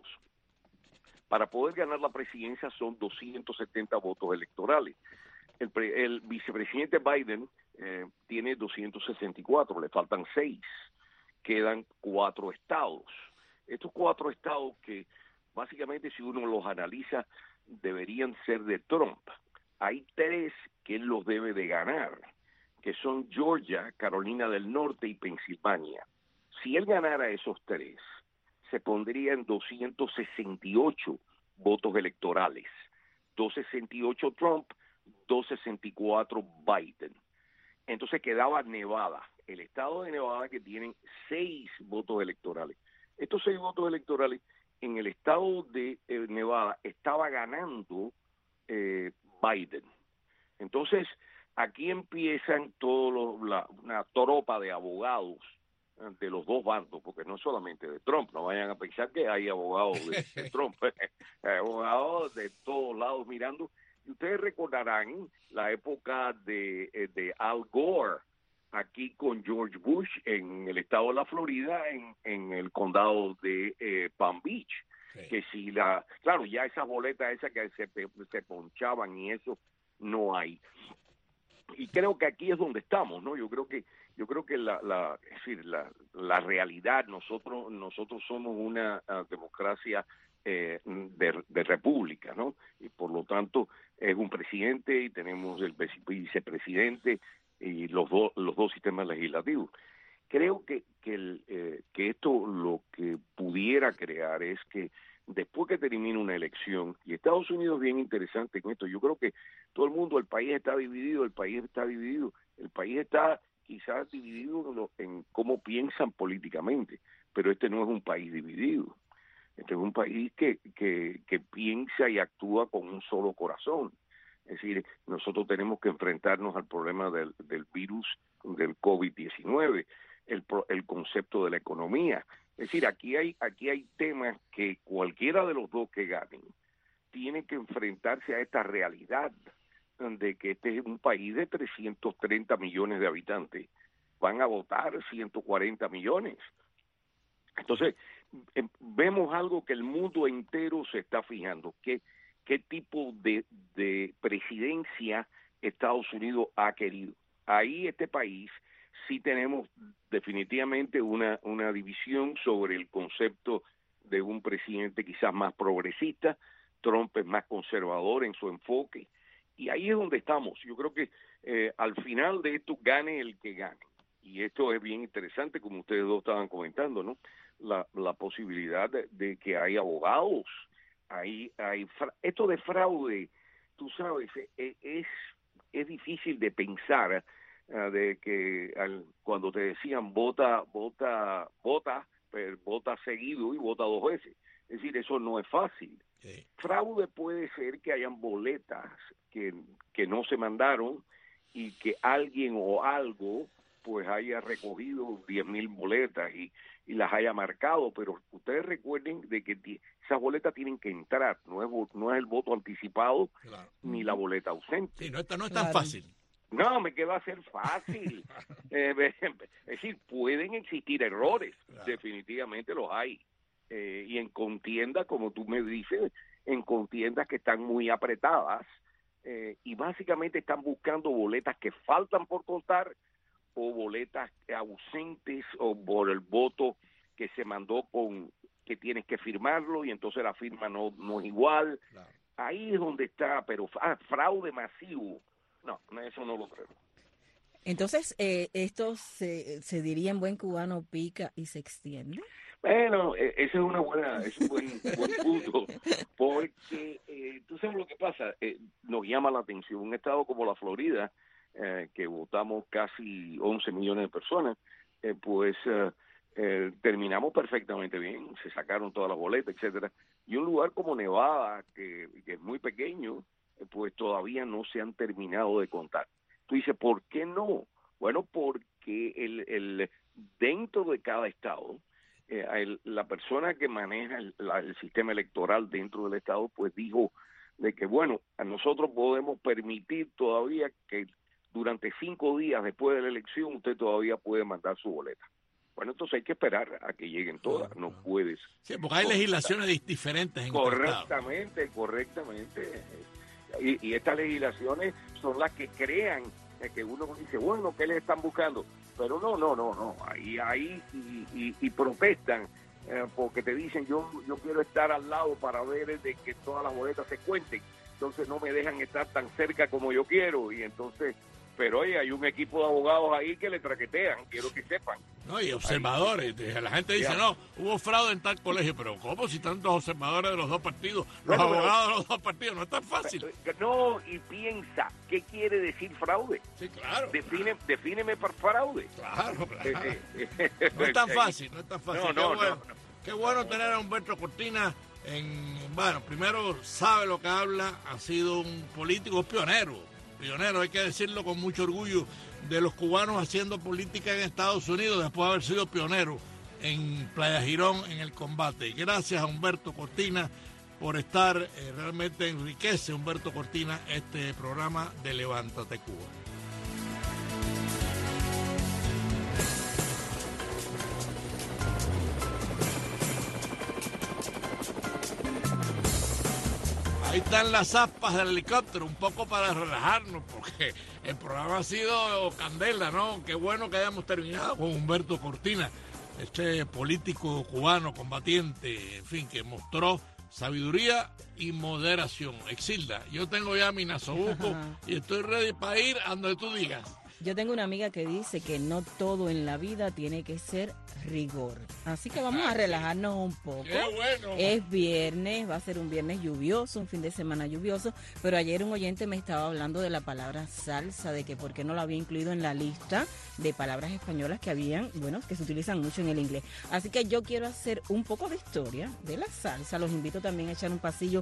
Para poder ganar la presidencia son doscientos setenta votos electorales. El, pre, el vicepresidente Biden eh, tiene doscientos sesenta y cuatro, le faltan seis. Quedan cuatro estados. Estos cuatro estados que, básicamente, si uno los analiza, deberían ser de Trump. Hay tres que él los debe de ganar, que son Georgia, Carolina del Norte y Pensilvania. Si él ganara esos tres, se pondría en doscientos sesenta y ocho votos electorales. doscientos sesenta y ocho Trump, doscientos sesenta y cuatro Biden. Entonces quedaba Nevada, el estado de Nevada, que tiene seis votos electorales. Estos seis votos electorales, en el estado de eh, Nevada, estaba ganando eh, Biden. Entonces, aquí empiezan todo lo, la, una tropa de abogados de los dos bandos, porque no solamente de Trump, no vayan a pensar que hay abogados de, de Trump, hay abogados de todos lados mirando. Y ustedes recordarán la época de, de Al Gore, aquí con George Bush en el estado de la Florida, en, en el condado de eh, Palm Beach. Sí. Que si la, claro, ya esas boletas esas que se, se ponchaban y eso no hay. Y creo que aquí es donde estamos, ¿no? Yo creo que yo creo que la, la es decir, la, la realidad, nosotros nosotros somos una uh, democracia eh, de, de república, ¿no? Y por lo tanto es un presidente y tenemos el vicepresidente y los dos los dos sistemas legislativos. Creo que que, el, eh, que esto lo que pudiera crear es que después que termine una elección, y Estados Unidos es bien interesante con esto, yo creo que todo el mundo, el país está dividido, el país está dividido, el país está quizás dividido en, lo, en cómo piensan políticamente, pero este no es un país dividido. Este es un país que, que, que piensa y actúa con un solo corazón. Es decir, nosotros tenemos que enfrentarnos al problema del, del virus del COVID diecinueve, el, el concepto de la economía. Es decir, aquí hay, aquí hay temas que cualquiera de los dos que ganen tiene que enfrentarse a esta realidad de que este es un país de trescientos treinta millones de habitantes. Van a votar ciento cuarenta millones. Entonces, eh, vemos algo que el mundo entero se está fijando, que qué tipo de, de presidencia Estados Unidos ha querido. Ahí este país sí tenemos definitivamente una, una división sobre el concepto de un presidente quizás más progresista. Trump es más conservador en su enfoque, y ahí es donde estamos. Yo creo que eh, al final de esto gane el que gane, y esto es bien interesante, como ustedes dos estaban comentando, ¿no? La, la posibilidad de, de que hay abogados. Hay, hay esto de fraude, tú sabes, es, es, es difícil de pensar uh, de que al, cuando te decían vota, vota, vota, pero vota seguido y vota dos veces. Es decir, eso no es fácil. Sí. Fraude puede ser que hayan boletas que, que no se mandaron y que alguien o algo pues haya recogido diez mil boletas y, y las haya marcado, pero ustedes recuerden de que t- esas boletas tienen que entrar, no es, no es el voto anticipado, claro, ni la boleta ausente. Sí, no, esta no es tan claro. fácil. No, me queda ser fácil. eh, es decir, pueden existir errores, claro. definitivamente los hay. Eh, y en contiendas, como tú me dices, en contiendas que están muy apretadas, eh, y básicamente están buscando boletas que faltan por contar, o boletas ausentes, o por el voto que se mandó con que tienes que firmarlo y entonces la firma no, no es igual. Claro. Ahí es donde está, pero ah, fraude masivo, no, eso no lo creo. Entonces, eh, ¿esto se, se diría en buen cubano pica y se extiende? Bueno, eh, ese es una buena, es un buen, buen punto, porque eh, tú sabes lo que pasa, eh, nos llama la atención un estado como la Florida, Eh, que votamos casi once millones de personas, eh, pues eh, eh, terminamos perfectamente bien, se sacaron todas las boletas, etcétera. Y un lugar como Nevada, que, que es muy pequeño, eh, pues todavía no se han terminado de contar. Tú dices, ¿por qué no? Bueno, porque el, el dentro de cada estado, eh, el, la persona que maneja el, la, el sistema electoral dentro del estado, pues dijo de que, bueno, a nosotros podemos permitir todavía que durante cinco días después de la elección usted todavía puede mandar su boleta. Bueno, entonces hay que esperar a que lleguen todas, no puedes. Sí, porque hay legislaciones diferentes en correctamente, el correctamente. Y, y estas legislaciones son las que crean que uno dice, bueno, ¿qué les están buscando? Pero no, no, no, no. Ahí, ahí y, y, y protestan eh, porque te dicen, yo, yo quiero estar al lado para ver de que todas las boletas se cuenten. Entonces no me dejan estar tan cerca como yo quiero y entonces. Pero oye, hay un equipo de abogados ahí que le traquetean, quiero que sepan. No, y observadores. Ahí, la gente dice, ya. no, hubo fraude en tal colegio, pero ¿cómo si tantos observadores de los dos partidos? Los bueno, abogados pero, de los dos partidos, no es tan fácil. No, y piensa, ¿qué quiere decir fraude? Sí, claro. Define, claro. Defíneme por fraude. Claro, claro. No es tan fácil, no es tan fácil. No, no, qué bueno, no, no. Qué bueno tener a Humberto Cortina en, bueno, primero sabe lo que habla, ha sido un político pionero. Pionero, hay que decirlo con mucho orgullo, de los cubanos haciendo política en Estados Unidos después de haber sido pionero en Playa Girón en el combate. Gracias a Humberto Cortina por estar, eh, realmente enriquece Humberto Cortina este programa de Levántate Cuba. Ahí están las aspas del helicóptero, un poco para relajarnos, porque el programa ha sido candela, ¿no? Qué bueno que hayamos terminado con Humberto Cortina, este político cubano, combatiente, en fin, que mostró sabiduría y moderación. Exilda, yo tengo ya mi nasobuco y estoy ready para ir a donde tú digas. Yo tengo una amiga que dice que no todo en la vida tiene que ser rigor. Así que vamos a relajarnos un poco. ¡Qué bueno! Es viernes, va a ser un viernes lluvioso, un fin de semana lluvioso, pero ayer un oyente me estaba hablando de la palabra salsa, de que por qué no la había incluido en la lista de palabras españolas que habían, bueno, que se utilizan mucho en el inglés. Así que yo quiero hacer un poco de historia de la salsa. Los invito también a echar un pasillo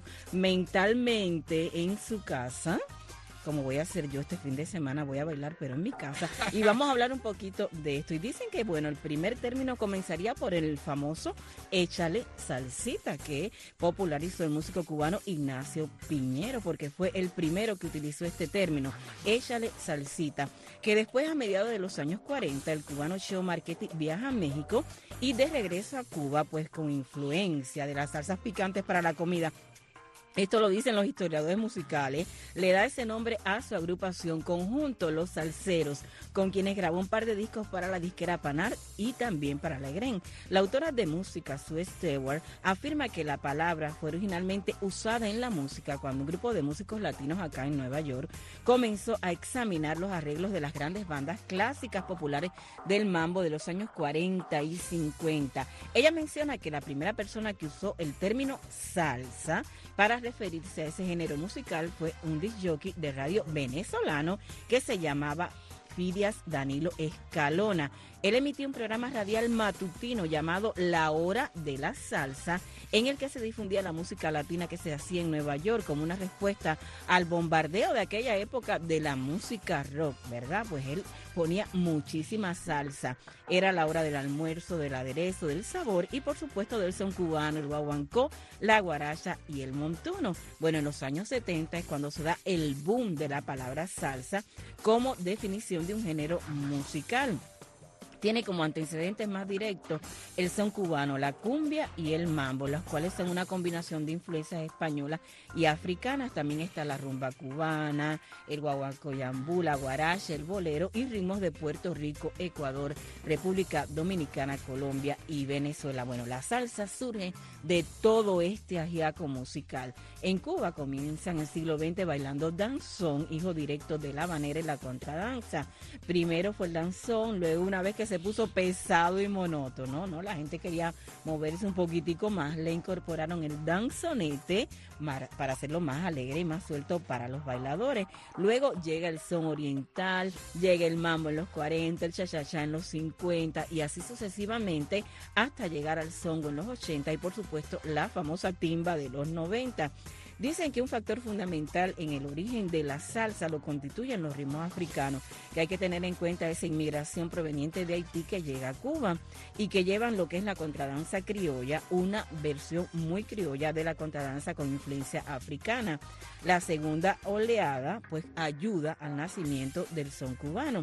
mentalmente en su casa, como voy a hacer yo este fin de semana, voy a bailar pero en mi casa, y vamos a hablar un poquito de esto. Y dicen que, bueno, el primer término comenzaría por el famoso échale salsita, que popularizó el músico cubano Ignacio Piñero, porque fue el primero que utilizó este término, échale salsita, que después, a mediados de los años cuarenta, el cubano Cheo Marchetti viaja a México y de regreso a Cuba, pues con influencia de las salsas picantes para la comida. Esto lo dicen los historiadores musicales, le da ese nombre a su agrupación conjunto, Los Salseros, con quienes grabó un par de discos para la disquera Panar y también para Legren. La autora de música, Sue Stewart, afirma que la palabra fue originalmente usada en la música cuando un grupo de músicos latinos acá en Nueva York comenzó a examinar los arreglos de las grandes bandas clásicas populares del mambo de los años cuarenta y cincuenta. Ella menciona que la primera persona que usó el término salsa para referirse a ese género musical fue un disc jockey de radio venezolano que se llamaba Fidias Danilo Escalona. Él emitió un programa radial matutino llamado La Hora de la Salsa, en el que se difundía la música latina que se hacía en Nueva York como una respuesta al bombardeo de aquella época de la música rock, ¿verdad? Pues él ponía muchísima salsa. Era la hora del almuerzo, del aderezo, del sabor y por supuesto del son cubano, el guaguancó, la guaracha y el montuno. Bueno, en los años setenta es cuando se da el boom de la palabra salsa como definición de un género musical. Tiene como antecedentes más directos el son cubano, la cumbia y el mambo, los cuales son una combinación de influencias españolas y africanas. También está la rumba cubana, el guaguancó yambú, la guaracha, el bolero y ritmos de Puerto Rico, Ecuador, República Dominicana, Colombia y Venezuela. Bueno, la salsa surge de todo este ajiaco musical. En Cuba comienza en el siglo veinte bailando danzón, hijo directo de la habanera y la contradanza. Primero fue el danzón, luego una vez que se puso pesado y monótono, ¿no? La gente quería moverse un poquitico más, le incorporaron el danzonete para hacerlo más alegre y más suelto para los bailadores. Luego llega el son oriental, llega el mambo en los cuarenta, el cha-cha-cha en los cincuenta y así sucesivamente hasta llegar al songo en los ochenta y por supuesto la famosa timba de los noventa. Dicen que un factor fundamental en el origen de la salsa lo constituyen los ritmos africanos, que hay que tener en cuenta esa inmigración proveniente de Haití que llega a Cuba y que llevan lo que es la contradanza criolla, una versión muy criolla de la contradanza con influencia africana. La segunda oleada pues ayuda al nacimiento del son cubano.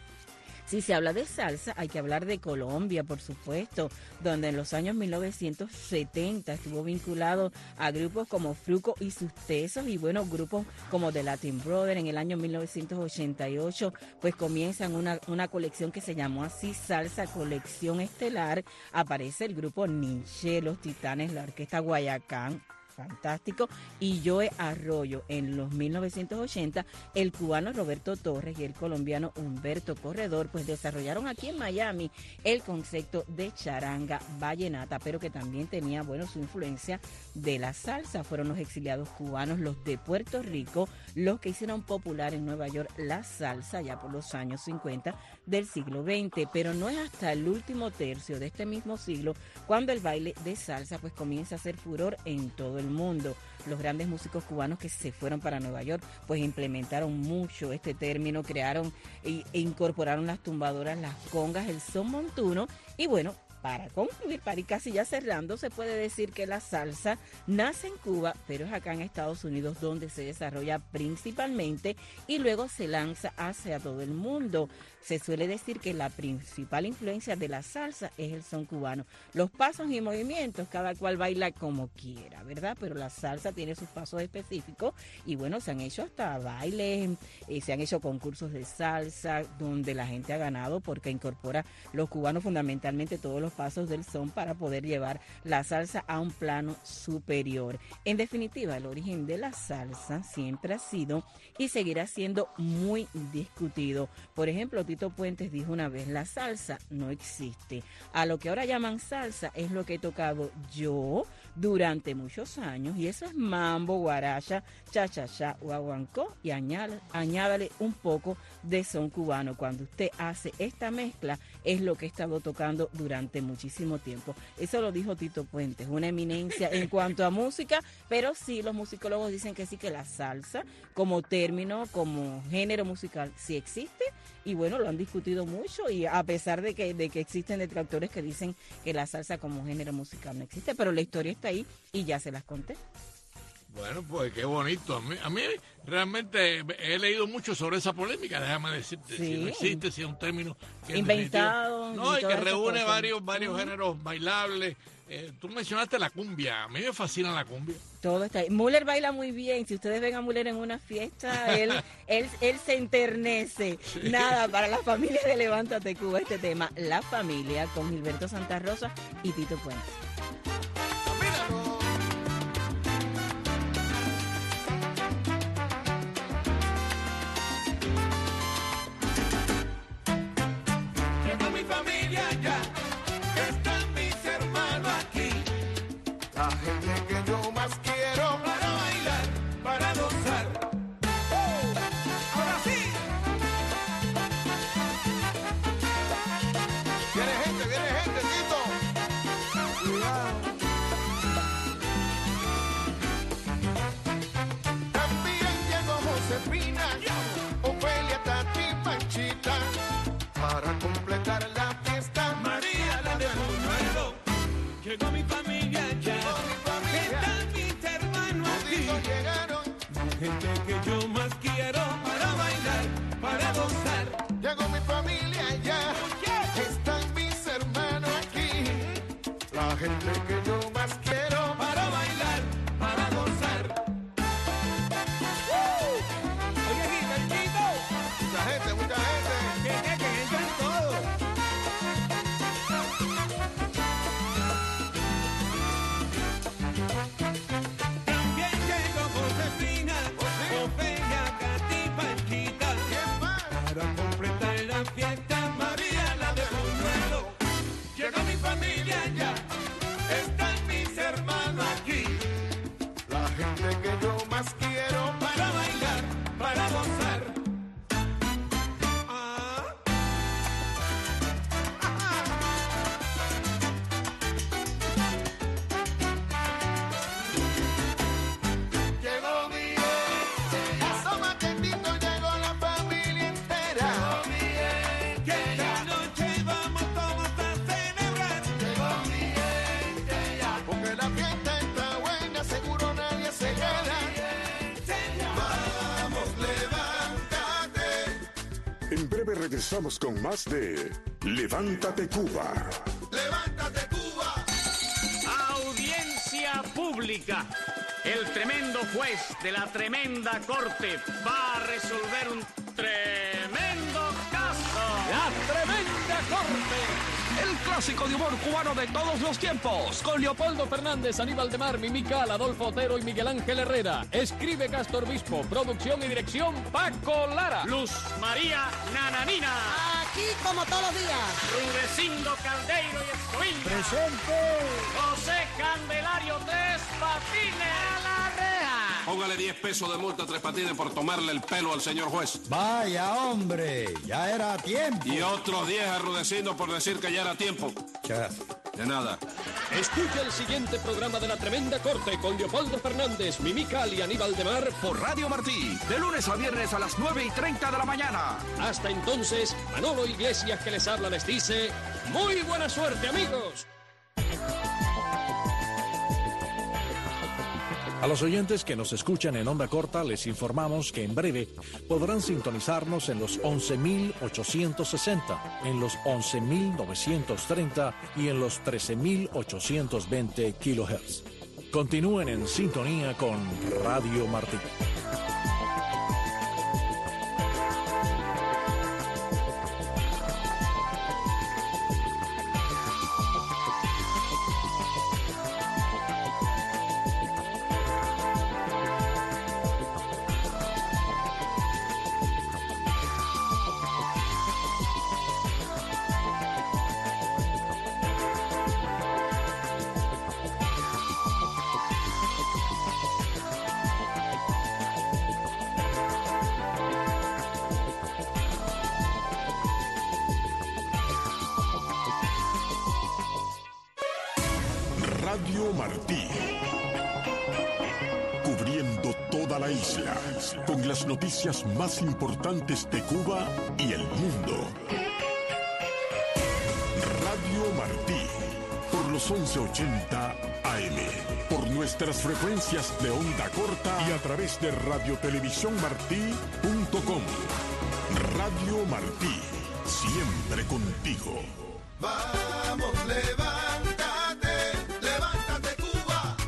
Si se habla de salsa, hay que hablar de Colombia, por supuesto, donde en los años mil novecientos setenta estuvo vinculado a grupos como Fruco y sus Tesos y, bueno, grupos como The Latin Brothers. En el año mil novecientos ochenta y ocho, pues comienzan una, una colección que se llamó así, Salsa Colección Estelar. Aparece el grupo Nietzsche, Los Titanes, la Orquesta Guayacán, fantástico, y Joe Arroyo. En los mil novecientos ochenta, el cubano Roberto Torres y el colombiano Humberto Corredor pues desarrollaron aquí en Miami el concepto de charanga vallenata, pero que también tenía, bueno, su influencia de la salsa. Fueron los exiliados cubanos, los de Puerto Rico, los que hicieron popular en Nueva York la salsa ya por los años cincuenta del siglo veinte, pero no es hasta el último tercio de este mismo siglo cuando el baile de salsa pues comienza a hacer furor en todo el mundo. Los grandes músicos cubanos que se fueron para Nueva York pues implementaron mucho este término, crearon e, e incorporaron las tumbadoras, las congas, el son montuno y, bueno, para concluir, para ir casi ya cerrando, se puede decir que la salsa nace en Cuba, pero es acá en Estados Unidos donde se desarrolla principalmente y luego se lanza hacia todo el mundo. Se suele decir que la principal influencia de la salsa es el son cubano. Los pasos y movimientos, cada cual baila como quiera, ¿verdad? Pero la salsa tiene sus pasos específicos y, bueno, se han hecho hasta bailes, eh, se han hecho concursos de salsa donde la gente ha ganado porque incorpora los cubanos fundamentalmente todos los los pasos del son para poder llevar la salsa a un plano superior. En definitiva, el origen de la salsa siempre ha sido y seguirá siendo muy discutido. Por ejemplo, Tito Puentes dijo una vez, la salsa no existe. A lo que ahora llaman salsa es lo que he tocado yo durante muchos años, y eso es mambo, guaracha, cha-cha-cha, guaguancó, y añádale, añádale un poco de son cubano. Cuando usted hace esta mezcla, es lo que he estado tocando durante muchísimo tiempo. Eso lo dijo Tito Puentes, una eminencia en cuanto a música, pero sí, los musicólogos dicen que sí, que la salsa como término, como género musical, sí existe, y bueno, lo han discutido mucho, y a pesar de que, de que existen detractores que dicen que la salsa como género musical no existe, pero la historia está ahí y ya se las conté. Bueno, pues qué bonito. A mí, a mí realmente he leído mucho sobre esa polémica, déjame decirte, sí. Si no existe, si es un término que inventado. No, y, y que reúne varios, varios uh-huh. géneros bailables. Eh, tú mencionaste la cumbia, a mí me fascina la cumbia. Todo está ahí. Müller baila muy bien, si ustedes ven a Müller en una fiesta, él, él, él se enternece. Sí. Nada, para la familia de Levántate Cuba, este tema, La Familia, con Gilberto Santa Rosa y Tito Puentes. Llegó mi familia ya, están mis hermanos aquí, gente que yo más quiero para bailar, para gozar. Llegó mi familia ya, están mis hermanos aquí, la gente que yo más quiero para bailar, para gozar. ¡Uh! Oye, Gilbertito, mucha gente, mucha gente, que, que, que entran todos. Regresamos con más de Levántate Cuba. ¡Levántate Cuba! Audiencia pública. El tremendo juez de la tremenda corte va a resolver un tremendo caso. La tremenda corte. El clásico de humor cubano de todos los tiempos. Con Leopoldo Fernández, Aníbal de Mar, Mimical, Adolfo Otero y Miguel Ángel Herrera. Escribe Castro Obispo. Producción y dirección Paco Lara. Luz María Nananina. Aquí como todos los días. Rudecindo Caldeiro y Escoviña. Presente. José Candelario Tres Patines. A la reja. Póngale diez pesos de multa a Tres Patines por tomarle el pelo al señor juez. Vaya, hombre, ya era tiempo. Y otros diez a Rudecindo por decir que ya era tiempo. Gracias. De nada. Escucha el siguiente programa de La Tremenda Corte con Leopoldo Fernández, Mimical y Aníbal de Mar por Radio Martí. De lunes a viernes a las nueve y treinta de la mañana. Hasta entonces, Manolo Iglesias que les habla les dice, muy buena suerte, amigos. A los oyentes que nos escuchan en onda corta les informamos que en breve podrán sintonizarnos en los once mil ochocientos sesenta, en los once mil novecientos treinta y en los trece mil ochocientos veinte kilohertz. Continúen en sintonía con Radio Martí. Radio Martí. Cubriendo toda la isla, con las noticias más importantes de Cuba y el mundo. Radio Martí, por los once ochenta A M, por nuestras frecuencias de onda corta y a través de radiotelevisiónmartí punto com. Radio Martí, siempre contigo. Vamos, levántate, levántate Cuba.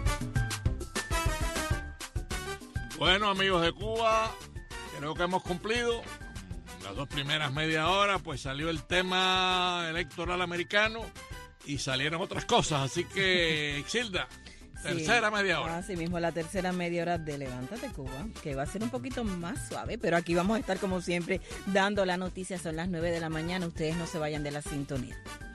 Bueno, amigos de Cuba, creo que hemos cumplido. Las dos primeras media hora, pues salió el tema electoral americano y salieron otras cosas. Así que, Exilda, tercera sí, media hora. Así mismo, la tercera media hora de Levántate Cuba, que va a ser un poquito más suave, pero aquí vamos a estar como siempre dando la noticia. Son las nueve de la mañana, ustedes no se vayan de la sintonía.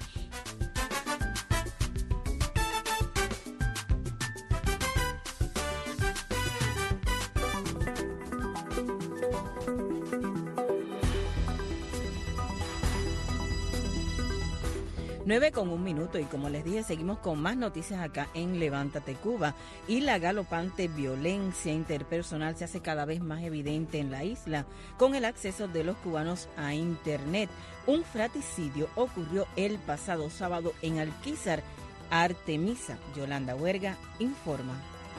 nueve con un minuto y como les dije, seguimos con más noticias acá en Levántate Cuba. Y la galopante violencia interpersonal se hace cada vez más evidente en la isla con el acceso de los cubanos a Internet. Un fratricidio ocurrió el pasado sábado en Alquizar, Artemisa. Yolanda Huerga informa.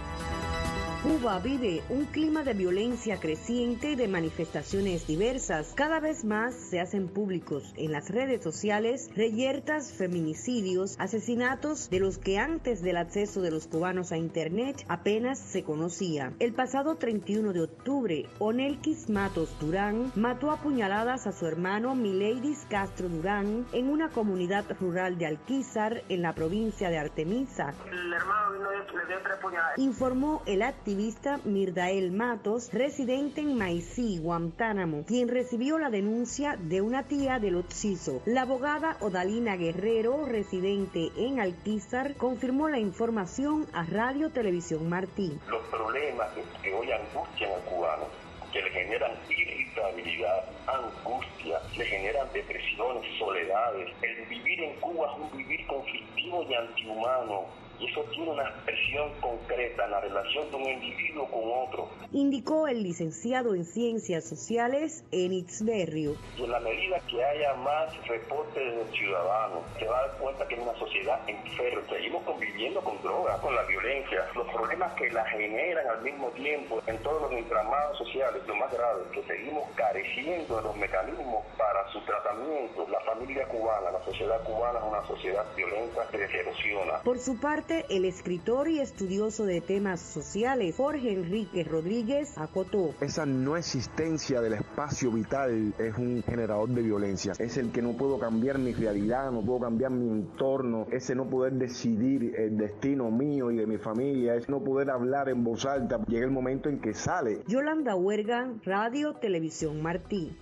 Cuba vive un clima de violencia creciente y de manifestaciones diversas. Cada vez más se hacen públicos en las redes sociales reyertas, feminicidios, asesinatos de los que antes del acceso de los cubanos a Internet apenas se conocía. El pasado treinta y uno de octubre, Onelkis Matos Durán mató a puñaladas a su hermano Mileidis Castro Durán en una comunidad rural de Alquizar, en la provincia de Artemisa. El hermano vino y le dio tres puñaladas. Informó el activista Mirdael Matos, residente en Maicí, Guantánamo, quien recibió la denuncia de una tía del occiso. La abogada Odalina Guerrero, residente en Alquizar, confirmó la información a Radio Televisión Martí. Los problemas que hoy angustian al cubano, que le generan irritabilidad, angustia, le generan depresiones, soledades. El vivir en Cuba es un vivir conflictivo y antihumano. Y eso tiene una expresión concreta en la relación de un individuo con otro. Indicó el licenciado en Ciencias Sociales, Enitz Berrio. Y en la medida que haya más reportes de los ciudadanos, se va a dar cuenta que es una sociedad enferma. Seguimos conviviendo con drogas, con la violencia, los problemas que la generan al mismo tiempo en todos los entramados sociales. Lo más grave es que seguimos careciendo de los mecanismos para su tratamiento. La familia cubana, la sociedad cubana es una sociedad violenta que se erosiona. Por su parte, el escritor y estudioso de temas sociales, Jorge Enrique Rodríguez, acotó. Esa no existencia del espacio vital es un generador de violencia. Es el que no puedo cambiar mi realidad, no puedo cambiar mi entorno, ese no poder decidir el destino mío y de mi familia, es no poder hablar en voz alta. Llega el momento en que sale. Yolanda Huerga, Radio Televisión Martí.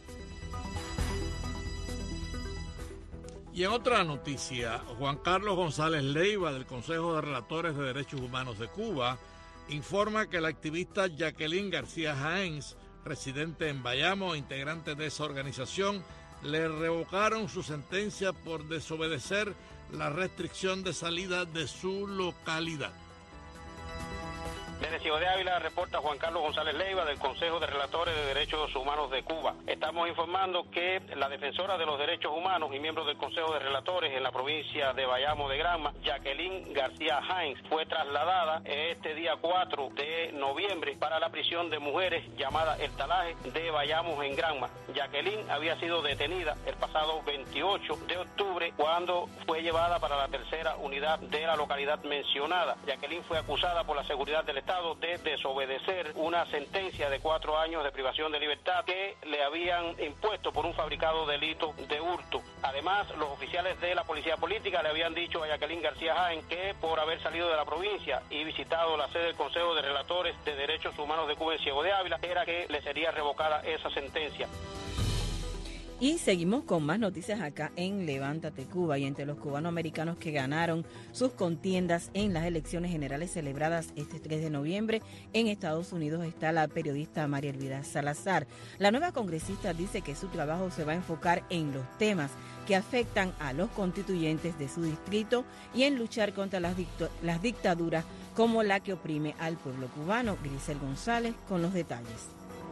Y en otra noticia, Juan Carlos González Leiva, del Consejo de Relatores de Derechos Humanos de Cuba, informa que la activista Jacqueline García Jaéns, residente en Bayamo, integrante de esa organización, le revocaron su sentencia por desobedecer la restricción de salida de su localidad. Desde Ciego de Ávila reporta Juan Carlos González Leiva del Consejo de Relatores de Derechos Humanos de Cuba. Estamos informando que la defensora de los derechos humanos y miembro del Consejo de Relatores en la provincia de Bayamo de Granma, Jacqueline García Jaéns, fue trasladada este día cuatro de noviembre para la prisión de mujeres llamada El Talaje de Bayamo en Granma. Jacqueline había sido detenida el pasado veintiocho de octubre cuando fue llevada para la tercera unidad de la localidad mencionada. Jacqueline fue acusada por la seguridad del Estado de desobedecer una sentencia de cuatro años de privación de libertad que le habían impuesto por un fabricado delito de hurto. Además, los oficiales de la policía política le habían dicho a Jacqueline García Jaéns que por haber salido de la provincia y visitado la sede del Consejo de Relatores de Derechos Humanos de Cuba en Ciego de Ávila, era que le sería revocada esa sentencia. Y seguimos con más noticias acá en Levántate Cuba. Y entre los cubanoamericanos que ganaron sus contiendas en las elecciones generales celebradas este tres de noviembre en Estados Unidos está la periodista María Elvira Salazar. La nueva congresista dice que su trabajo se va a enfocar en los temas que afectan a los constituyentes de su distrito y en luchar contra las, dicto- las dictaduras como la que oprime al pueblo cubano. Grisel González con los detalles.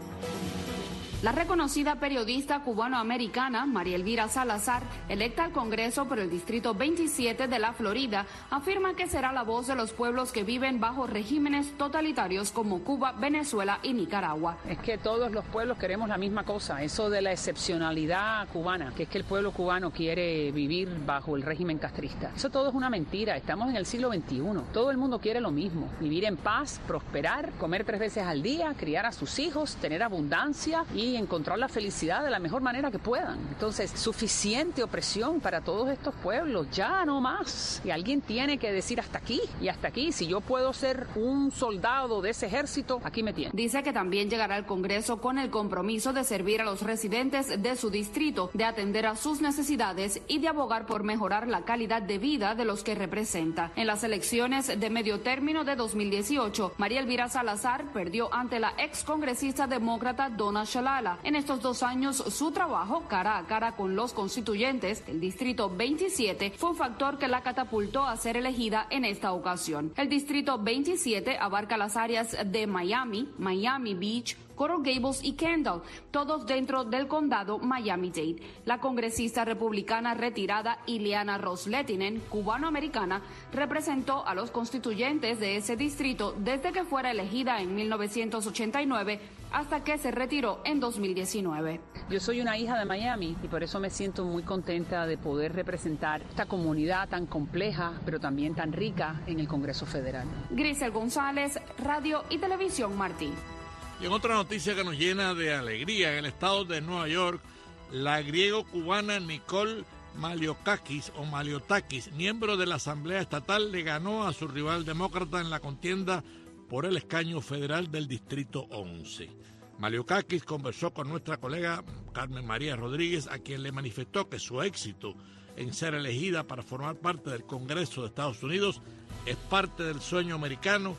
La reconocida periodista cubanoamericana María Elvira Salazar, electa al Congreso por el Distrito veintisiete de la Florida, afirma que será la voz de los pueblos que viven bajo regímenes totalitarios como Cuba, Venezuela y Nicaragua. Es que todos los pueblos queremos la misma cosa, eso de la excepcionalidad cubana, que es que el pueblo cubano quiere vivir bajo el régimen castrista. Eso todo es una mentira, estamos en el siglo veintiuno, todo el mundo quiere lo mismo, vivir en paz, prosperar, comer tres veces al día, criar a sus hijos, tener abundancia y encontrar la felicidad de la mejor manera que puedan. Entonces, suficiente opresión para todos estos pueblos, ya no más. Y alguien tiene que decir hasta aquí y hasta aquí. Si yo puedo ser un soldado de ese ejército, aquí me tiene. Dice que también llegará al Congreso con el compromiso de servir a los residentes de su distrito, de atender a sus necesidades y de abogar por mejorar la calidad de vida de los que representa. En las elecciones de medio término de dos mil dieciocho, María Elvira Salazar perdió ante la ex congresista demócrata Donna Shalala. En estos dos años, su trabajo cara a cara con los constituyentes del Distrito veintisiete fue un factor que la catapultó a ser elegida en esta ocasión. El Distrito veintisiete abarca las áreas de Miami, Miami Beach, Coral Gables y Kendall, todos dentro del condado Miami-Dade. La congresista republicana retirada Ileana Ros-Lehtinen, cubanoamericana, representó a los constituyentes de ese distrito desde que fuera elegida en mil novecientos ochenta y nueve hasta que se retiró en dos mil diecinueve. Yo soy una hija de Miami y por eso me siento muy contenta de poder representar esta comunidad tan compleja, pero también tan rica en el Congreso Federal. Grisel González, Radio y Televisión Martí. Y en otra noticia que nos llena de alegría, en el estado de Nueva York, la griego-cubana Nicole Maliotakis, o Maliotakis, miembro de la Asamblea Estatal, le ganó a su rival demócrata en la contienda por el escaño federal del Distrito once. Maliotakis conversó con nuestra colega Carmen María Rodríguez, a quien le manifestó que su éxito en ser elegida para formar parte del Congreso de Estados Unidos es parte del sueño americano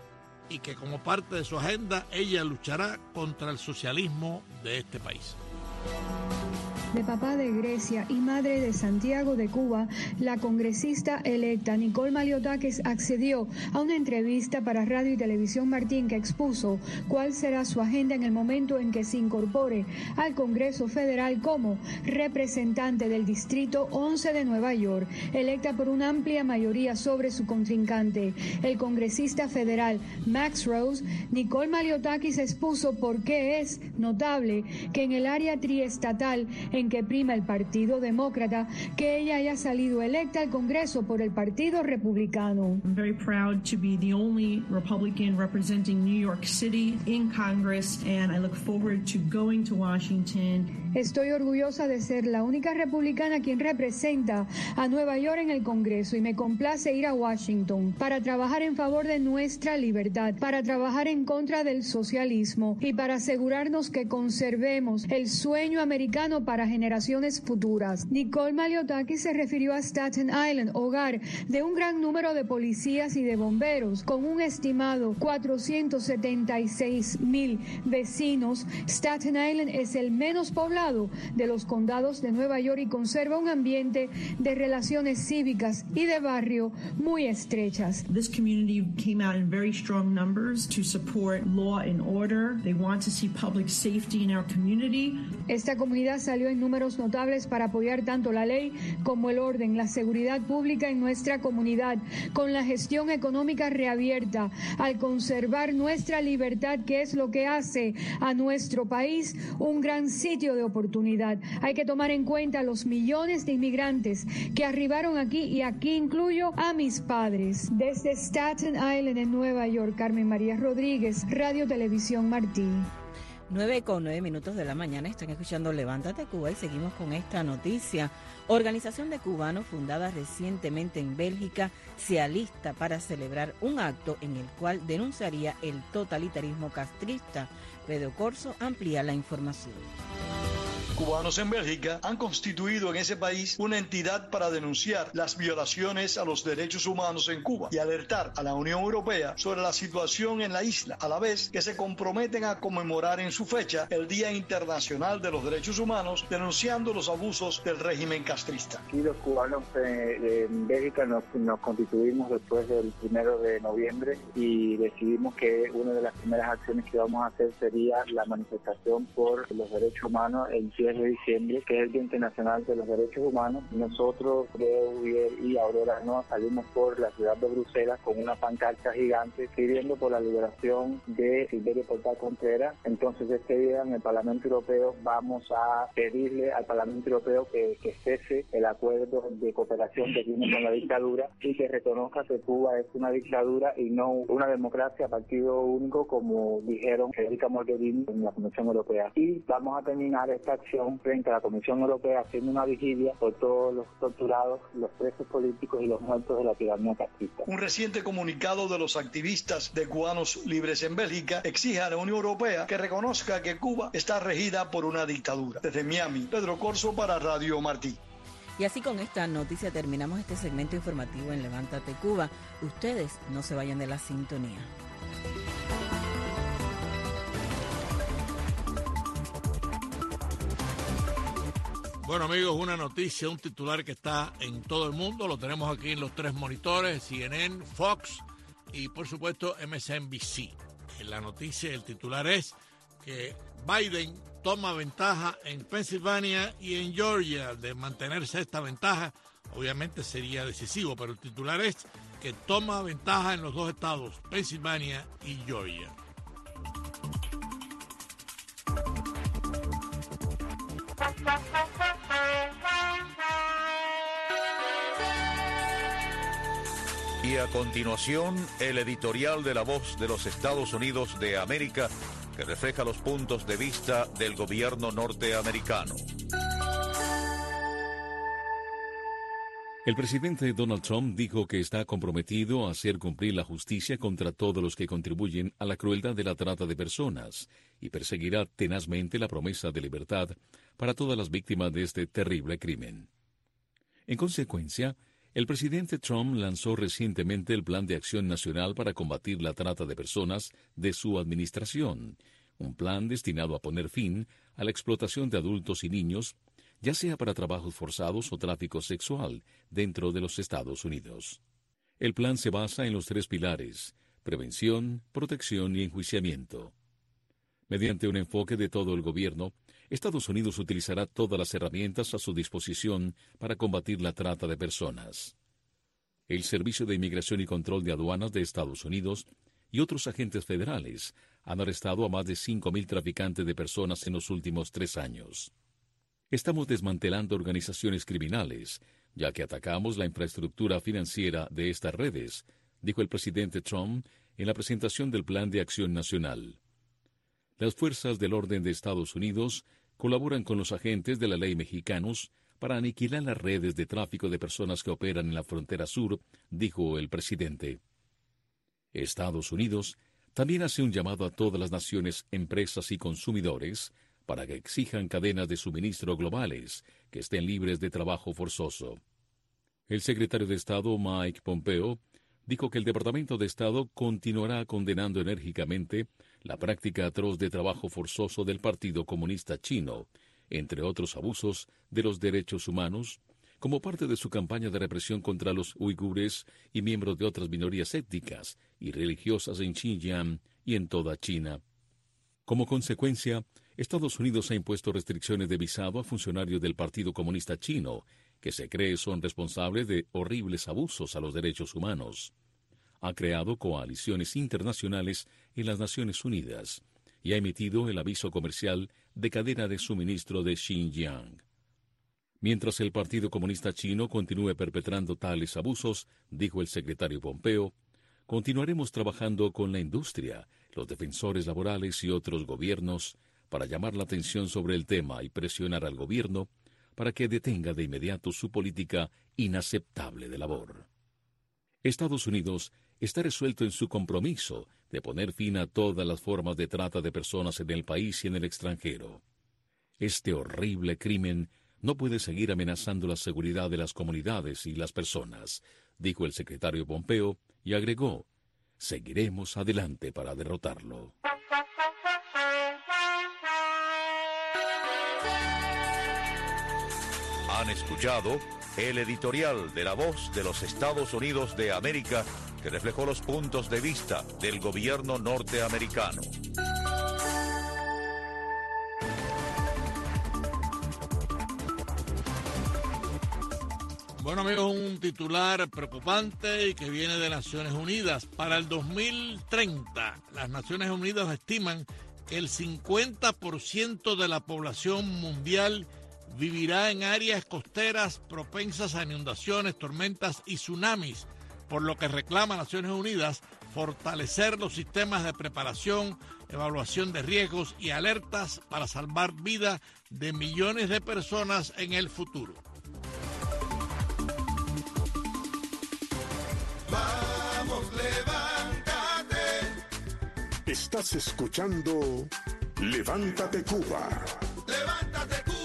y que como parte de su agenda ella luchará contra el socialismo de este país. De papá de Grecia y madre de Santiago de Cuba, la congresista electa Nicole Maliotakis accedió a una entrevista para Radio y Televisión Martín que expuso cuál será su agenda en el momento en que se incorpore al Congreso Federal como representante del Distrito once de Nueva York, electa por una amplia mayoría sobre su contrincante, el congresista federal Max Rose. Nicole Maliotakis expuso por qué es notable que en el área triestatal en que prima el Partido Demócrata, que ella haya salido electa al Congreso por el Partido Republicano. I'm very proud to be the only Republican representing New York City in Congress, and I look forward to going to Washington. Estoy orgullosa de ser la única republicana quien representa a Nueva York en el Congreso y me complace ir a Washington para trabajar en favor de nuestra libertad, para trabajar en contra del socialismo y para asegurarnos que conservemos el sueño americano para generaciones futuras. Nicole Maliotakis se refirió a Staten Island, hogar de un gran número de policías y de bomberos, con un estimado cuatrocientos setenta y seis mil vecinos. Staten Island es el menos poblado de los condados de Nueva York y conserva un ambiente de relaciones cívicas y de barrio muy estrechas. This community came out in very strong numbers to support law and order. They want to see public safety in our community. Esta comunidad salió en números notables para apoyar tanto la ley como el orden, la seguridad pública en nuestra comunidad, con la gestión económica reabierta, al conservar nuestra libertad, que es lo que hace a nuestro país un gran sitio de oportunidad. Hay que tomar en cuenta los millones de inmigrantes que arribaron aquí, y aquí incluyo a mis padres. Desde Staten Island en Nueva York, Carmen María Rodríguez, Radio Televisión Martí. nueve con nueve minutos de la mañana, están escuchando Levántate Cuba y seguimos con esta noticia. Organización de cubanos fundada recientemente en Bélgica se alista para celebrar un acto en el cual denunciaría el totalitarismo castrista. Pedro Corso amplía la información. Cubanos en Bélgica han constituido en ese país una entidad para denunciar las violaciones a los derechos humanos en Cuba y alertar a la Unión Europea sobre la situación en la isla, a la vez que se comprometen a conmemorar en su fecha el Día Internacional de los Derechos Humanos, denunciando los abusos del régimen castrista. Aquí los cubanos eh, en Bélgica nos, nos constituimos después del primero de noviembre y decidimos que una de las primeras acciones que vamos a hacer sería la manifestación por los derechos humanos el diez de diciembre, que es el Día Internacional de los Derechos Humanos. Nosotros, Creo, Ubier y Aurora no salimos por la ciudad de Bruselas con una pancarta gigante pidiendo por la liberación de Silverio Portal Contreras. Entonces este día en el Parlamento Europeo vamos a pedirle al Parlamento Europeo que, que cese el acuerdo de cooperación que tiene con la dictadura y que reconozca que Cuba es una dictadura y no una democracia a partido único, como dijeron Federica Mogherini en la Comisión Europea. Y vamos a terminar esta acción frente a la Comisión Europea haciendo una vigilia por todos los torturados, los presos políticos y los muertos de la tiranía castrista. Un reciente comunicado de los activistas de Cubanos Libres en Bélgica exige a la Unión Europea que reconozca que Cuba está regida por una dictadura. Desde Miami, Pedro Corso para Radio Martí. Y así con esta noticia terminamos este segmento informativo en Levántate Cuba. Ustedes no se vayan de la sintonía. Bueno amigos, una noticia, un titular que está en todo el mundo, lo tenemos aquí en los tres monitores, C N N, Fox y por supuesto M S N B C. En la noticia el titular es que Biden toma ventaja en Pensilvania y en Georgia. De mantenerse esta ventaja, obviamente sería decisivo, pero el titular es que toma ventaja en los dos estados, Pensilvania y Georgia. Y a continuación, el editorial de La Voz de los Estados Unidos de América, que refleja los puntos de vista del gobierno norteamericano. El presidente Donald Trump dijo que está comprometido a hacer cumplir la justicia contra todos los que contribuyen a la crueldad de la trata de personas y perseguirá tenazmente la promesa de libertad para todas las víctimas de este terrible crimen. En consecuencia, el presidente Trump lanzó recientemente el Plan de Acción Nacional para combatir la trata de personas de su administración, un plan destinado a poner fin a la explotación de adultos y niños, ya sea para trabajos forzados o tráfico sexual, dentro de los Estados Unidos. El plan se basa en los tres pilares: prevención, protección y enjuiciamiento. Mediante un enfoque de todo el gobierno, Estados Unidos utilizará todas las herramientas a su disposición para combatir la trata de personas. El Servicio de Inmigración y Control de Aduanas de Estados Unidos y otros agentes federales han arrestado a más de cinco mil traficantes de personas en los últimos tres años. Estamos desmantelando organizaciones criminales, ya que atacamos la infraestructura financiera de estas redes, dijo el presidente Trump en la presentación del Plan de Acción Nacional. Las fuerzas del orden de Estados Unidos colaboran con los agentes de la ley mexicanos para aniquilar las redes de tráfico de personas que operan en la frontera sur, dijo el presidente. Estados Unidos también hace un llamado a todas las naciones, empresas y consumidores para que exijan cadenas de suministro globales que estén libres de trabajo forzoso. El secretario de Estado Mike Pompeo dijo que el Departamento de Estado continuará condenando enérgicamente la práctica atroz de trabajo forzoso del Partido Comunista Chino, entre otros abusos de los derechos humanos, como parte de su campaña de represión contra los uigures y miembros de otras minorías étnicas y religiosas en Xinjiang y en toda China. Como consecuencia, Estados Unidos ha impuesto restricciones de visado a funcionarios del Partido Comunista Chino, que se cree son responsables de horribles abusos a los derechos humanos. Ha creado coaliciones internacionales en las Naciones Unidas y ha emitido el aviso comercial de cadena de suministro de Xinjiang. Mientras el Partido Comunista Chino continúe perpetrando tales abusos, dijo el secretario Pompeo, continuaremos trabajando con la industria, los defensores laborales y otros gobiernos para llamar la atención sobre el tema y presionar al gobierno para que detenga de inmediato su política inaceptable de labor. Estados Unidos está resuelto en su compromiso de poner fin a todas las formas de trata de personas en el país y en el extranjero. Este horrible crimen no puede seguir amenazando la seguridad de las comunidades y las personas, dijo el secretario Pompeo, y agregó, seguiremos adelante para derrotarlo. Han escuchado el editorial de La Voz de los Estados Unidos de América, que reflejó los puntos de vista del gobierno norteamericano. Bueno, amigos, un titular preocupante y que viene de Naciones Unidas. Para el dos mil treinta, las Naciones Unidas estiman que el cincuenta por ciento de la población mundial vivirá en áreas costeras propensas a inundaciones, tormentas y tsunamis, por lo que reclama Naciones Unidas fortalecer los sistemas de preparación, evaluación de riesgos y alertas para salvar vidas de millones de personas en el futuro. Vamos, levántate. Estás escuchando Levántate Cuba. Levántate Cuba.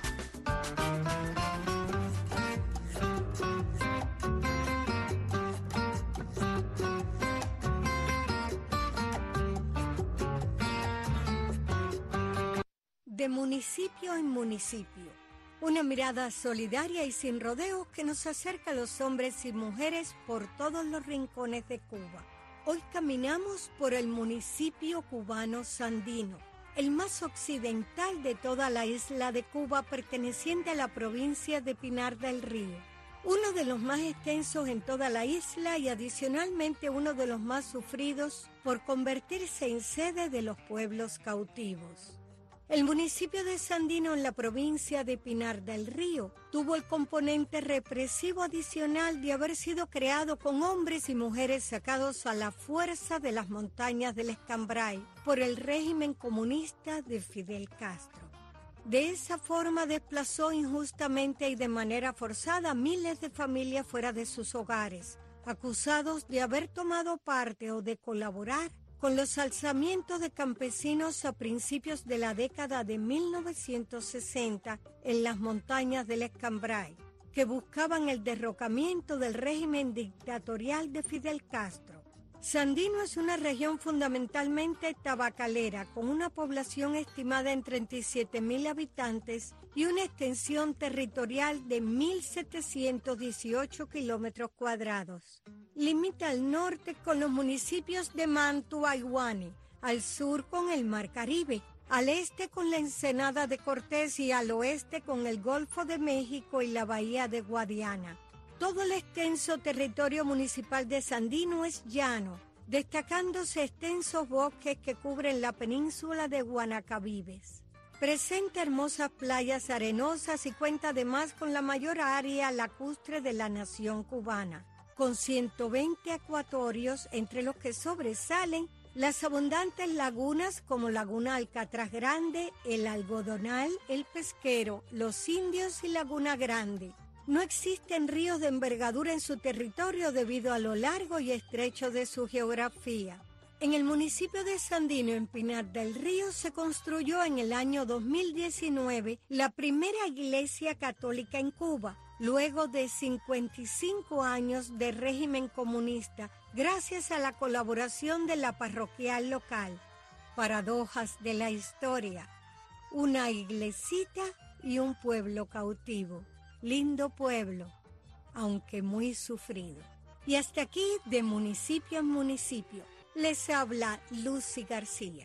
De municipio en municipio, una mirada solidaria y sin rodeos que nos acerca a los hombres y mujeres por todos los rincones de Cuba. Hoy caminamos por el municipio cubano Sandino, el más occidental de toda la isla de Cuba, perteneciente a la provincia de Pinar del Río. Uno de los más extensos en toda la isla y adicionalmente uno de los más sufridos por convertirse en sede de los pueblos cautivos. El municipio de Sandino, en la provincia de Pinar del Río, tuvo el componente represivo adicional de haber sido creado con hombres y mujeres sacados a la fuerza de las montañas del Escambray por el régimen comunista de Fidel Castro. De esa forma desplazó injustamente y de manera forzada a miles de familias fuera de sus hogares, acusados de haber tomado parte o de colaborar con los alzamientos de campesinos a principios de la década de mil novecientos sesenta en las montañas del Escambray, que buscaban el derrocamiento del régimen dictatorial de Fidel Castro. Sandino es una región fundamentalmente tabacalera, con una población estimada en treinta y siete mil habitantes y una extensión territorial de mil setecientos dieciocho kilómetros cuadrados. Limita al norte con los municipios de Mantua y Guane, al sur con el Mar Caribe, al este con la Ensenada de Cortés y al oeste con el Golfo de México y la Bahía de Guadiana. Todo el extenso territorio municipal de Sandino es llano, destacándose extensos bosques que cubren la península de Guanacabibes. Presenta hermosas playas arenosas y cuenta además con la mayor área lacustre de la nación cubana, con ciento veinte acuatorios, entre los que sobresalen las abundantes lagunas como Laguna Alcatraz Grande, el Algodonal, el Pesquero, Los Indios y Laguna Grande. No existen ríos de envergadura en su territorio debido a lo largo y estrecho de su geografía. En el municipio de Sandino, en Pinar del Río, se construyó en el año dos mil diecinueve la primera iglesia católica en Cuba, luego de cincuenta y cinco años de régimen comunista, gracias a la colaboración de la parroquial local. Paradojas de la historia. Una iglesita y un pueblo cautivo. Lindo pueblo, aunque muy sufrido. Y hasta aquí, de municipio en municipio, les habla Lucy García.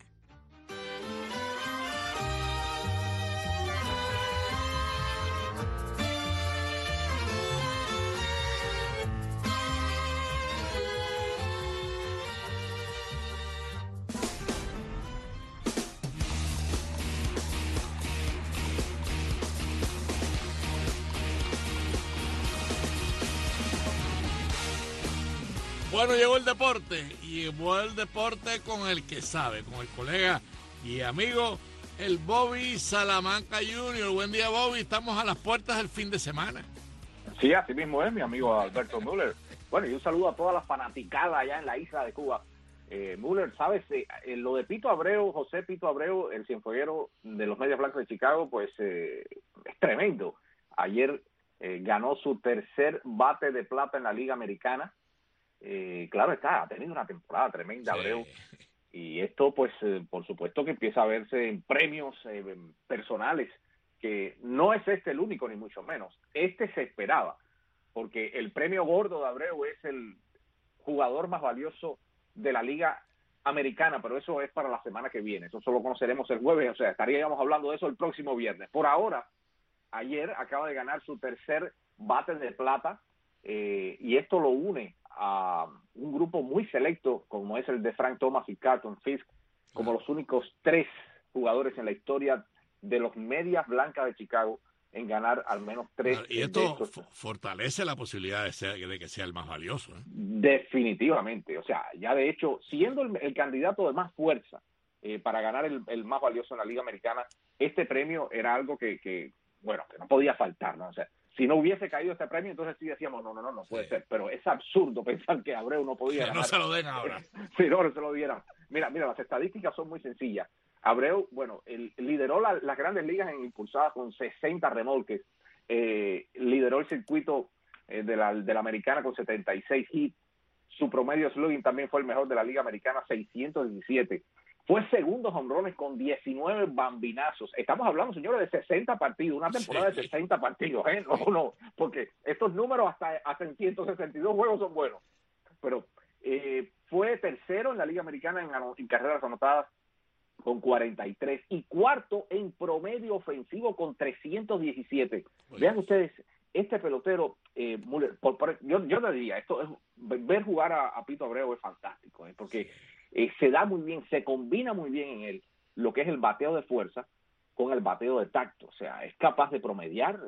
Bueno, llegó el deporte, y llegó el deporte con el que sabe, con el colega y amigo, el Bobby Salamanca junior Buen día, Bobby, estamos a las puertas del fin de semana. Sí, así mismo es, mi amigo Alberto Müller. Bueno, y un saludo a todas las fanaticadas allá en la isla de Cuba. Eh, Müller, ¿sabes? Eh, eh, lo de Pito Abreu, José Pito Abreu, el cienfueguero de los Medias Blancas de Chicago, pues eh, es tremendo. Ayer eh, ganó su tercer bate de plata en la Liga Americana. Eh, claro está, ha tenido una temporada tremenda, sí. Abreu. Y esto, pues, eh, por supuesto que empieza a verse en premios eh, personales, que no es este el único, ni mucho menos. Este se esperaba, porque el premio gordo de Abreu es el jugador más valioso de la Liga Americana, pero eso es para la semana que viene. Eso solo conoceremos el jueves, o sea, estaríamos hablando de eso el próximo viernes. Por ahora, ayer acaba de ganar su tercer bate de plata, eh, y esto lo une a un grupo muy selecto como es el de Frank Thomas y Carlton Fisk, como los únicos tres jugadores en la historia de los Medias Blancas de Chicago en ganar al menos tres. Y esto fortalece la posibilidad de, ser, de que sea el más valioso, ¿eh? Definitivamente, o sea, ya de hecho, siendo el, el candidato de más fuerza eh, para ganar el, el más valioso en la Liga Americana, este premio era algo que, que, bueno, que no podía faltar, ¿no? O sea, si no hubiese caído este premio, entonces sí decíamos, no, no, no, no puede sí. ser. Pero es absurdo pensar que Abreu no podía que ganar. no se lo den ahora. Si no, no se lo dieran. Mira, mira, las estadísticas son muy sencillas. Abreu, bueno, el, lideró la, las grandes ligas en impulsadas con sesenta remolques. Eh, lideró el circuito eh, de, la, de la americana con setenta y seis hits. Su promedio slugging también fue el mejor de la Liga Americana, seiscientos diecisiete. Fue segundo jonrones con diecinueve bambinazos. Estamos hablando, señores, de sesenta partidos, una temporada sí. de sesenta partidos, ¿eh? No, no, porque estos números hasta, hasta en ciento sesenta y dos juegos son buenos. Pero eh, fue tercero en la Liga Americana en, en carreras anotadas con cuarenta y tres y cuarto en promedio ofensivo con trescientos diecisiete. Oye. Vean ustedes, este pelotero, eh, Müller, por, por, yo, yo te diría, esto es, ver jugar a, a Pito Abreu es fantástico, ¿eh? Porque Eh, se da muy bien, se combina muy bien en él lo que es el bateo de fuerza con el bateo de tacto. O sea, es capaz de promediar,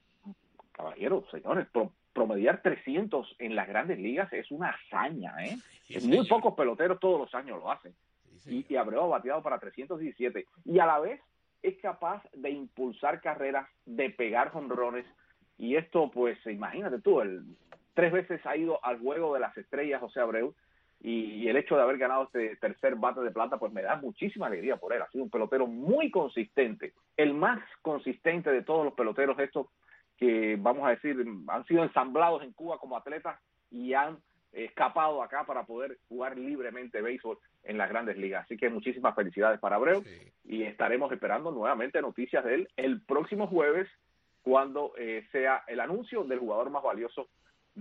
caballeros, señores, pro, promediar trescientos en las grandes ligas es una hazaña, ¿eh? Sí, muy señor. Pocos peloteros todos los años lo hacen. Sí, y, y Abreu ha bateado para trescientos diecisiete. Y a la vez es capaz de impulsar carreras, de pegar jonrones. Y esto, pues, imagínate tú, el, tres veces ha ido al juego de las estrellas José Abreu. Y, y el hecho de haber ganado este tercer bate de plata, pues me da muchísima alegría por él. Ha sido un pelotero muy consistente, el más consistente de todos los peloteros estos que, vamos a decir, han sido ensamblados en Cuba como atletas y han escapado acá para poder jugar libremente béisbol en las grandes ligas. Así que muchísimas felicidades para Abreu, sí. Y estaremos esperando nuevamente noticias de él el próximo jueves cuando eh, sea el anuncio del jugador más valioso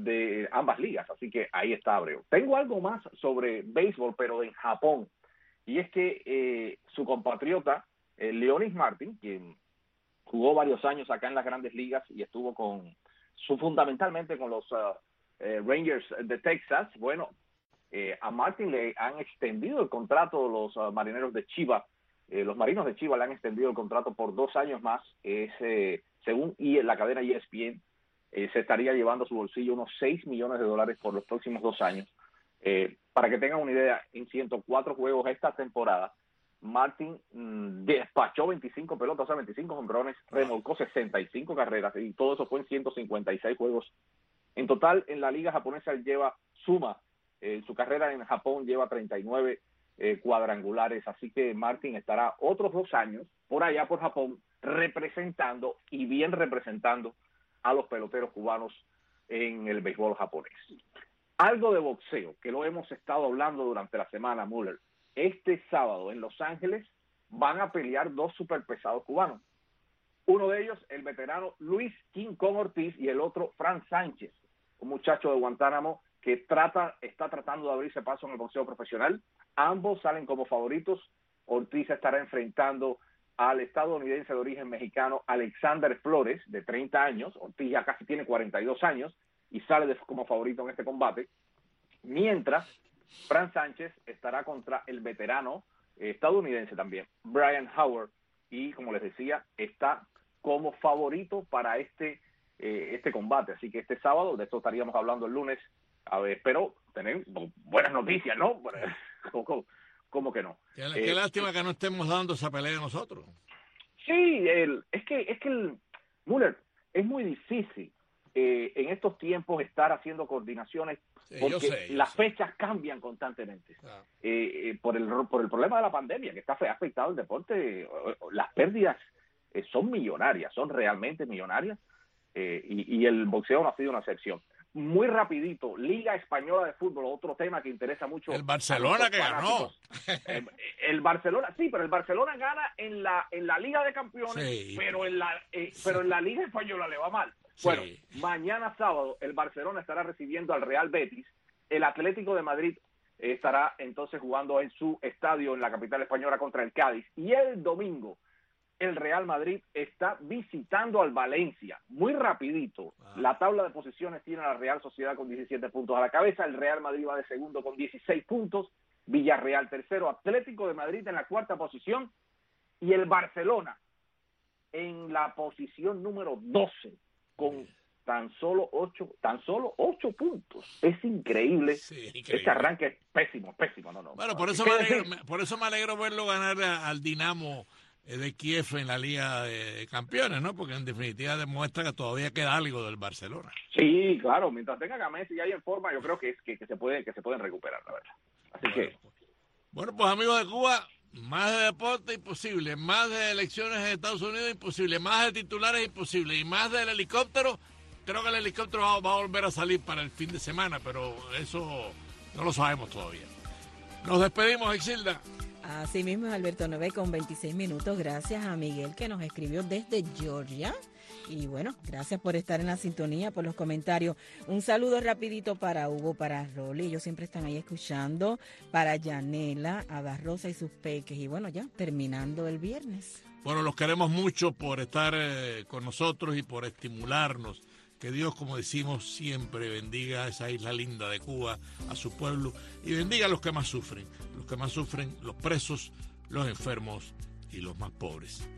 de ambas ligas, así que ahí está Abreu. Tengo algo más sobre béisbol, pero en Japón, y es que eh, su compatriota eh, Leonys Martin, quien jugó varios años acá en las grandes ligas y estuvo con su fundamentalmente con los uh, eh, Rangers de Texas, bueno, eh, a Martin le han extendido el contrato los uh, marineros de Chiba, eh, los marinos de Chiba le han extendido el contrato por dos años más, es eh, según y la cadena E S P N. Eh, se estaría llevando a su bolsillo unos seis millones de dólares por los próximos dos años. Eh, para que tengan una idea, en ciento cuatro juegos esta temporada, Martin mmm, despachó veinticinco pelotas, o sea, veinticinco jonrones, remolcó sesenta y cinco carreras, y todo eso fue en ciento cincuenta y seis juegos. En total, en la liga japonesa él lleva, suma, eh, su carrera en Japón lleva treinta y nueve eh, cuadrangulares, así que Martin estará otros dos años por allá por Japón, representando, y bien representando, a los peloteros cubanos en el béisbol japonés. Algo de boxeo, que lo hemos estado hablando durante la semana, Müller. Este sábado en Los Ángeles van a pelear dos superpesados cubanos. Uno de ellos, el veterano Luis King Kong Ortiz, y el otro, Frank Sánchez, un muchacho de Guantánamo que trata, está tratando de abrirse paso en el boxeo profesional. Ambos salen como favoritos. Ortiz estará enfrentando al estadounidense de origen mexicano Alexander Flores, de treinta años. Ortiz ya casi tiene cuarenta y dos años y sale de, como favorito en este combate. Mientras, Frank Sánchez estará contra el veterano eh, estadounidense también, Brian Howard, y como les decía, está como favorito para este, eh, este combate. Así que este sábado, de esto estaríamos hablando el lunes, a ver, pero tenemos buenas noticias, ¿no? ¿Cómo, cómo que no? Qué, qué eh, lástima que no estemos dando esa pelea nosotros. Sí, el, es que, es que el, Müller, es muy difícil eh, en estos tiempos estar haciendo coordinaciones, Sí, porque yo sé, yo las sé. fechas cambian constantemente. Ah. Eh, eh, por el por el problema de la pandemia que está ha afectado el deporte, eh, las pérdidas eh, son millonarias, son realmente millonarias, eh, y, y el boxeo no ha sido una excepción. Muy rapidito, Liga Española de Fútbol, otro tema que interesa mucho. El Barcelona que ganó. Eh, el Barcelona, sí, pero el Barcelona gana en la en la Liga de Campeones, Sí. pero en la eh, pero en la Liga Española le va mal. Sí. Bueno, mañana sábado el Barcelona estará recibiendo al Real Betis, el Atlético de Madrid eh, estará entonces jugando en su estadio en la capital española contra el Cádiz, y el domingo el Real Madrid está visitando al Valencia. Muy rapidito, Ah. la tabla de posiciones tiene a la Real Sociedad con diecisiete puntos a la cabeza, el Real Madrid va de segundo con dieciséis puntos, Villarreal tercero, Atlético de Madrid en la cuarta posición, y el Barcelona en la posición número doce con tan solo ocho, tan solo ocho puntos. Es increíble. Sí, increíble. Este arranque es pésimo, pésimo. No, no. Bueno, no, por eso, ¿qué me decir? alegro, me- por eso me alegro verlo ganar a- al Dinamo eh, de Kiev en la Liga de Campeones, ¿no? Porque en definitiva demuestra que todavía queda algo del Barcelona. Sí, claro, mientras tenga a Messi ahí en forma, yo creo que es que, que se puede que se pueden recuperar, la verdad. Así que Bueno, pues amigos de Cuba, más de deporte imposible, más de elecciones en Estados Unidos imposible, más de titulares imposible, y más del helicóptero. Creo que el helicóptero va, va a volver a salir para el fin de semana, pero eso no lo sabemos todavía. Nos despedimos, Exilda. Así mismo es, Alberto, nueve con veintiséis minutos. Gracias a Miguel que nos escribió desde Georgia. Y bueno, gracias por estar en la sintonía, por los comentarios. Un saludo rapidito para Hugo, para Rolly, ellos siempre están ahí escuchando, para Yanela, Ada Rosa y sus peques. Y bueno, ya terminando el viernes. Bueno, los queremos mucho por estar eh, con nosotros y por estimularnos. Que Dios, como decimos siempre, bendiga a esa isla linda de Cuba, a su pueblo, y bendiga a los que más sufren. Los que más sufren, los presos, los enfermos y los más pobres.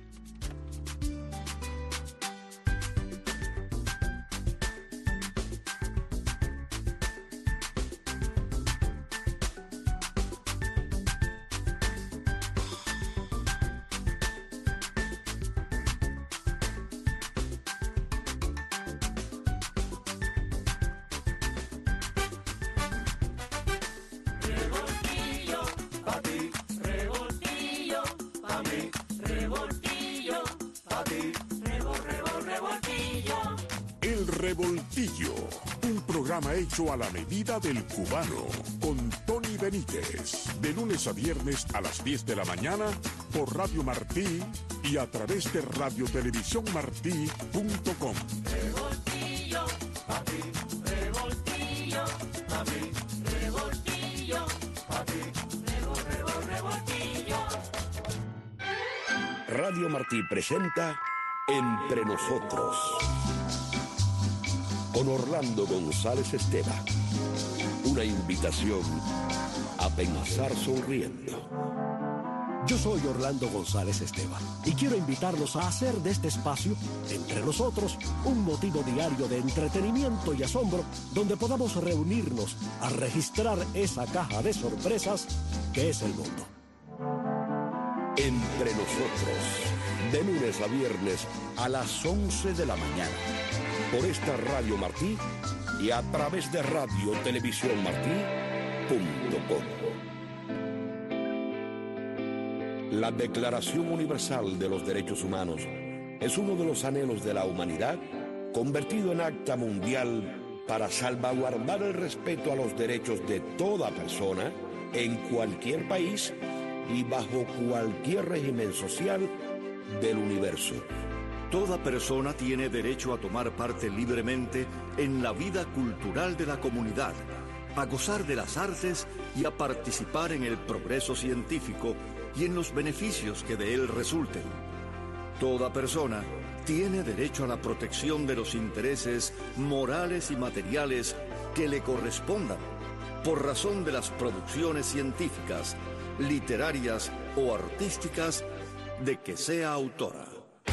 Revoltillo, pa' ti, revoltillo, pa' mí, revoltillo, pa' ti, revol, revol, revoltillo. El Revoltillo, un programa hecho a la medida del cubano, con Tony Benítez, de lunes a viernes a las diez de la mañana por Radio Martí y a través de radio televisión martí punto com. Revoltillo, pa' ti, revoltillo, pa' mí, revoltillo, pa' ti, revol, revol, revoltillo. Radio Martí presenta Entre Nosotros con Orlando González Esteva. Una invitación a pensar sonriendo. Yo soy Orlando González Esteva y quiero invitarlos a hacer de este espacio, Entre Nosotros, un motivo diario de entretenimiento y asombro donde podamos reunirnos a registrar esa caja de sorpresas que es el mundo. Entre Nosotros, de lunes a viernes a las once de la mañana, por esta Radio Martí y a través de radio televisión martí punto com. La Declaración Universal de los Derechos Humanos es uno de los anhelos de la humanidad convertido en acta mundial para salvaguardar el respeto a los derechos de toda persona en cualquier país y bajo cualquier régimen social del universo. Toda persona tiene derecho a tomar parte libremente en la vida cultural de la comunidad, a gozar de las artes y a participar en el progreso científico y en los beneficios que de él resulten. Toda persona tiene derecho a la protección de los intereses morales y materiales que le correspondan por razón de las producciones científicas, literarias o artísticas de que sea autora.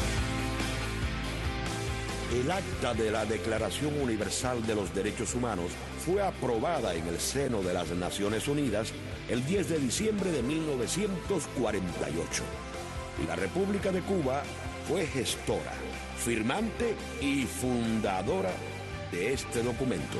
El acta de la Declaración Universal de los Derechos Humanos fue aprobada en el seno de las Naciones Unidas el diez de diciembre de mil novecientos cuarenta y ocho. Y la República de Cuba fue gestora, firmante y fundadora de este documento.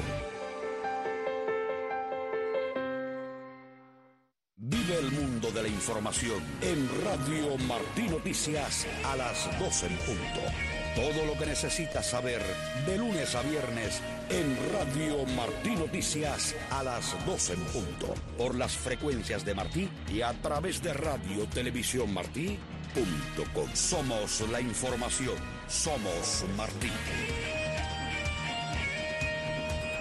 Vive el mundo de la información en Radio Martí Noticias a las doce en punto. Todo lo que necesitas saber de lunes a viernes en Radio Martí Noticias a las doce en punto. Por las frecuencias de Martí y a través de Radio Televisión Martí punto com. Somos la información. Somos Martí.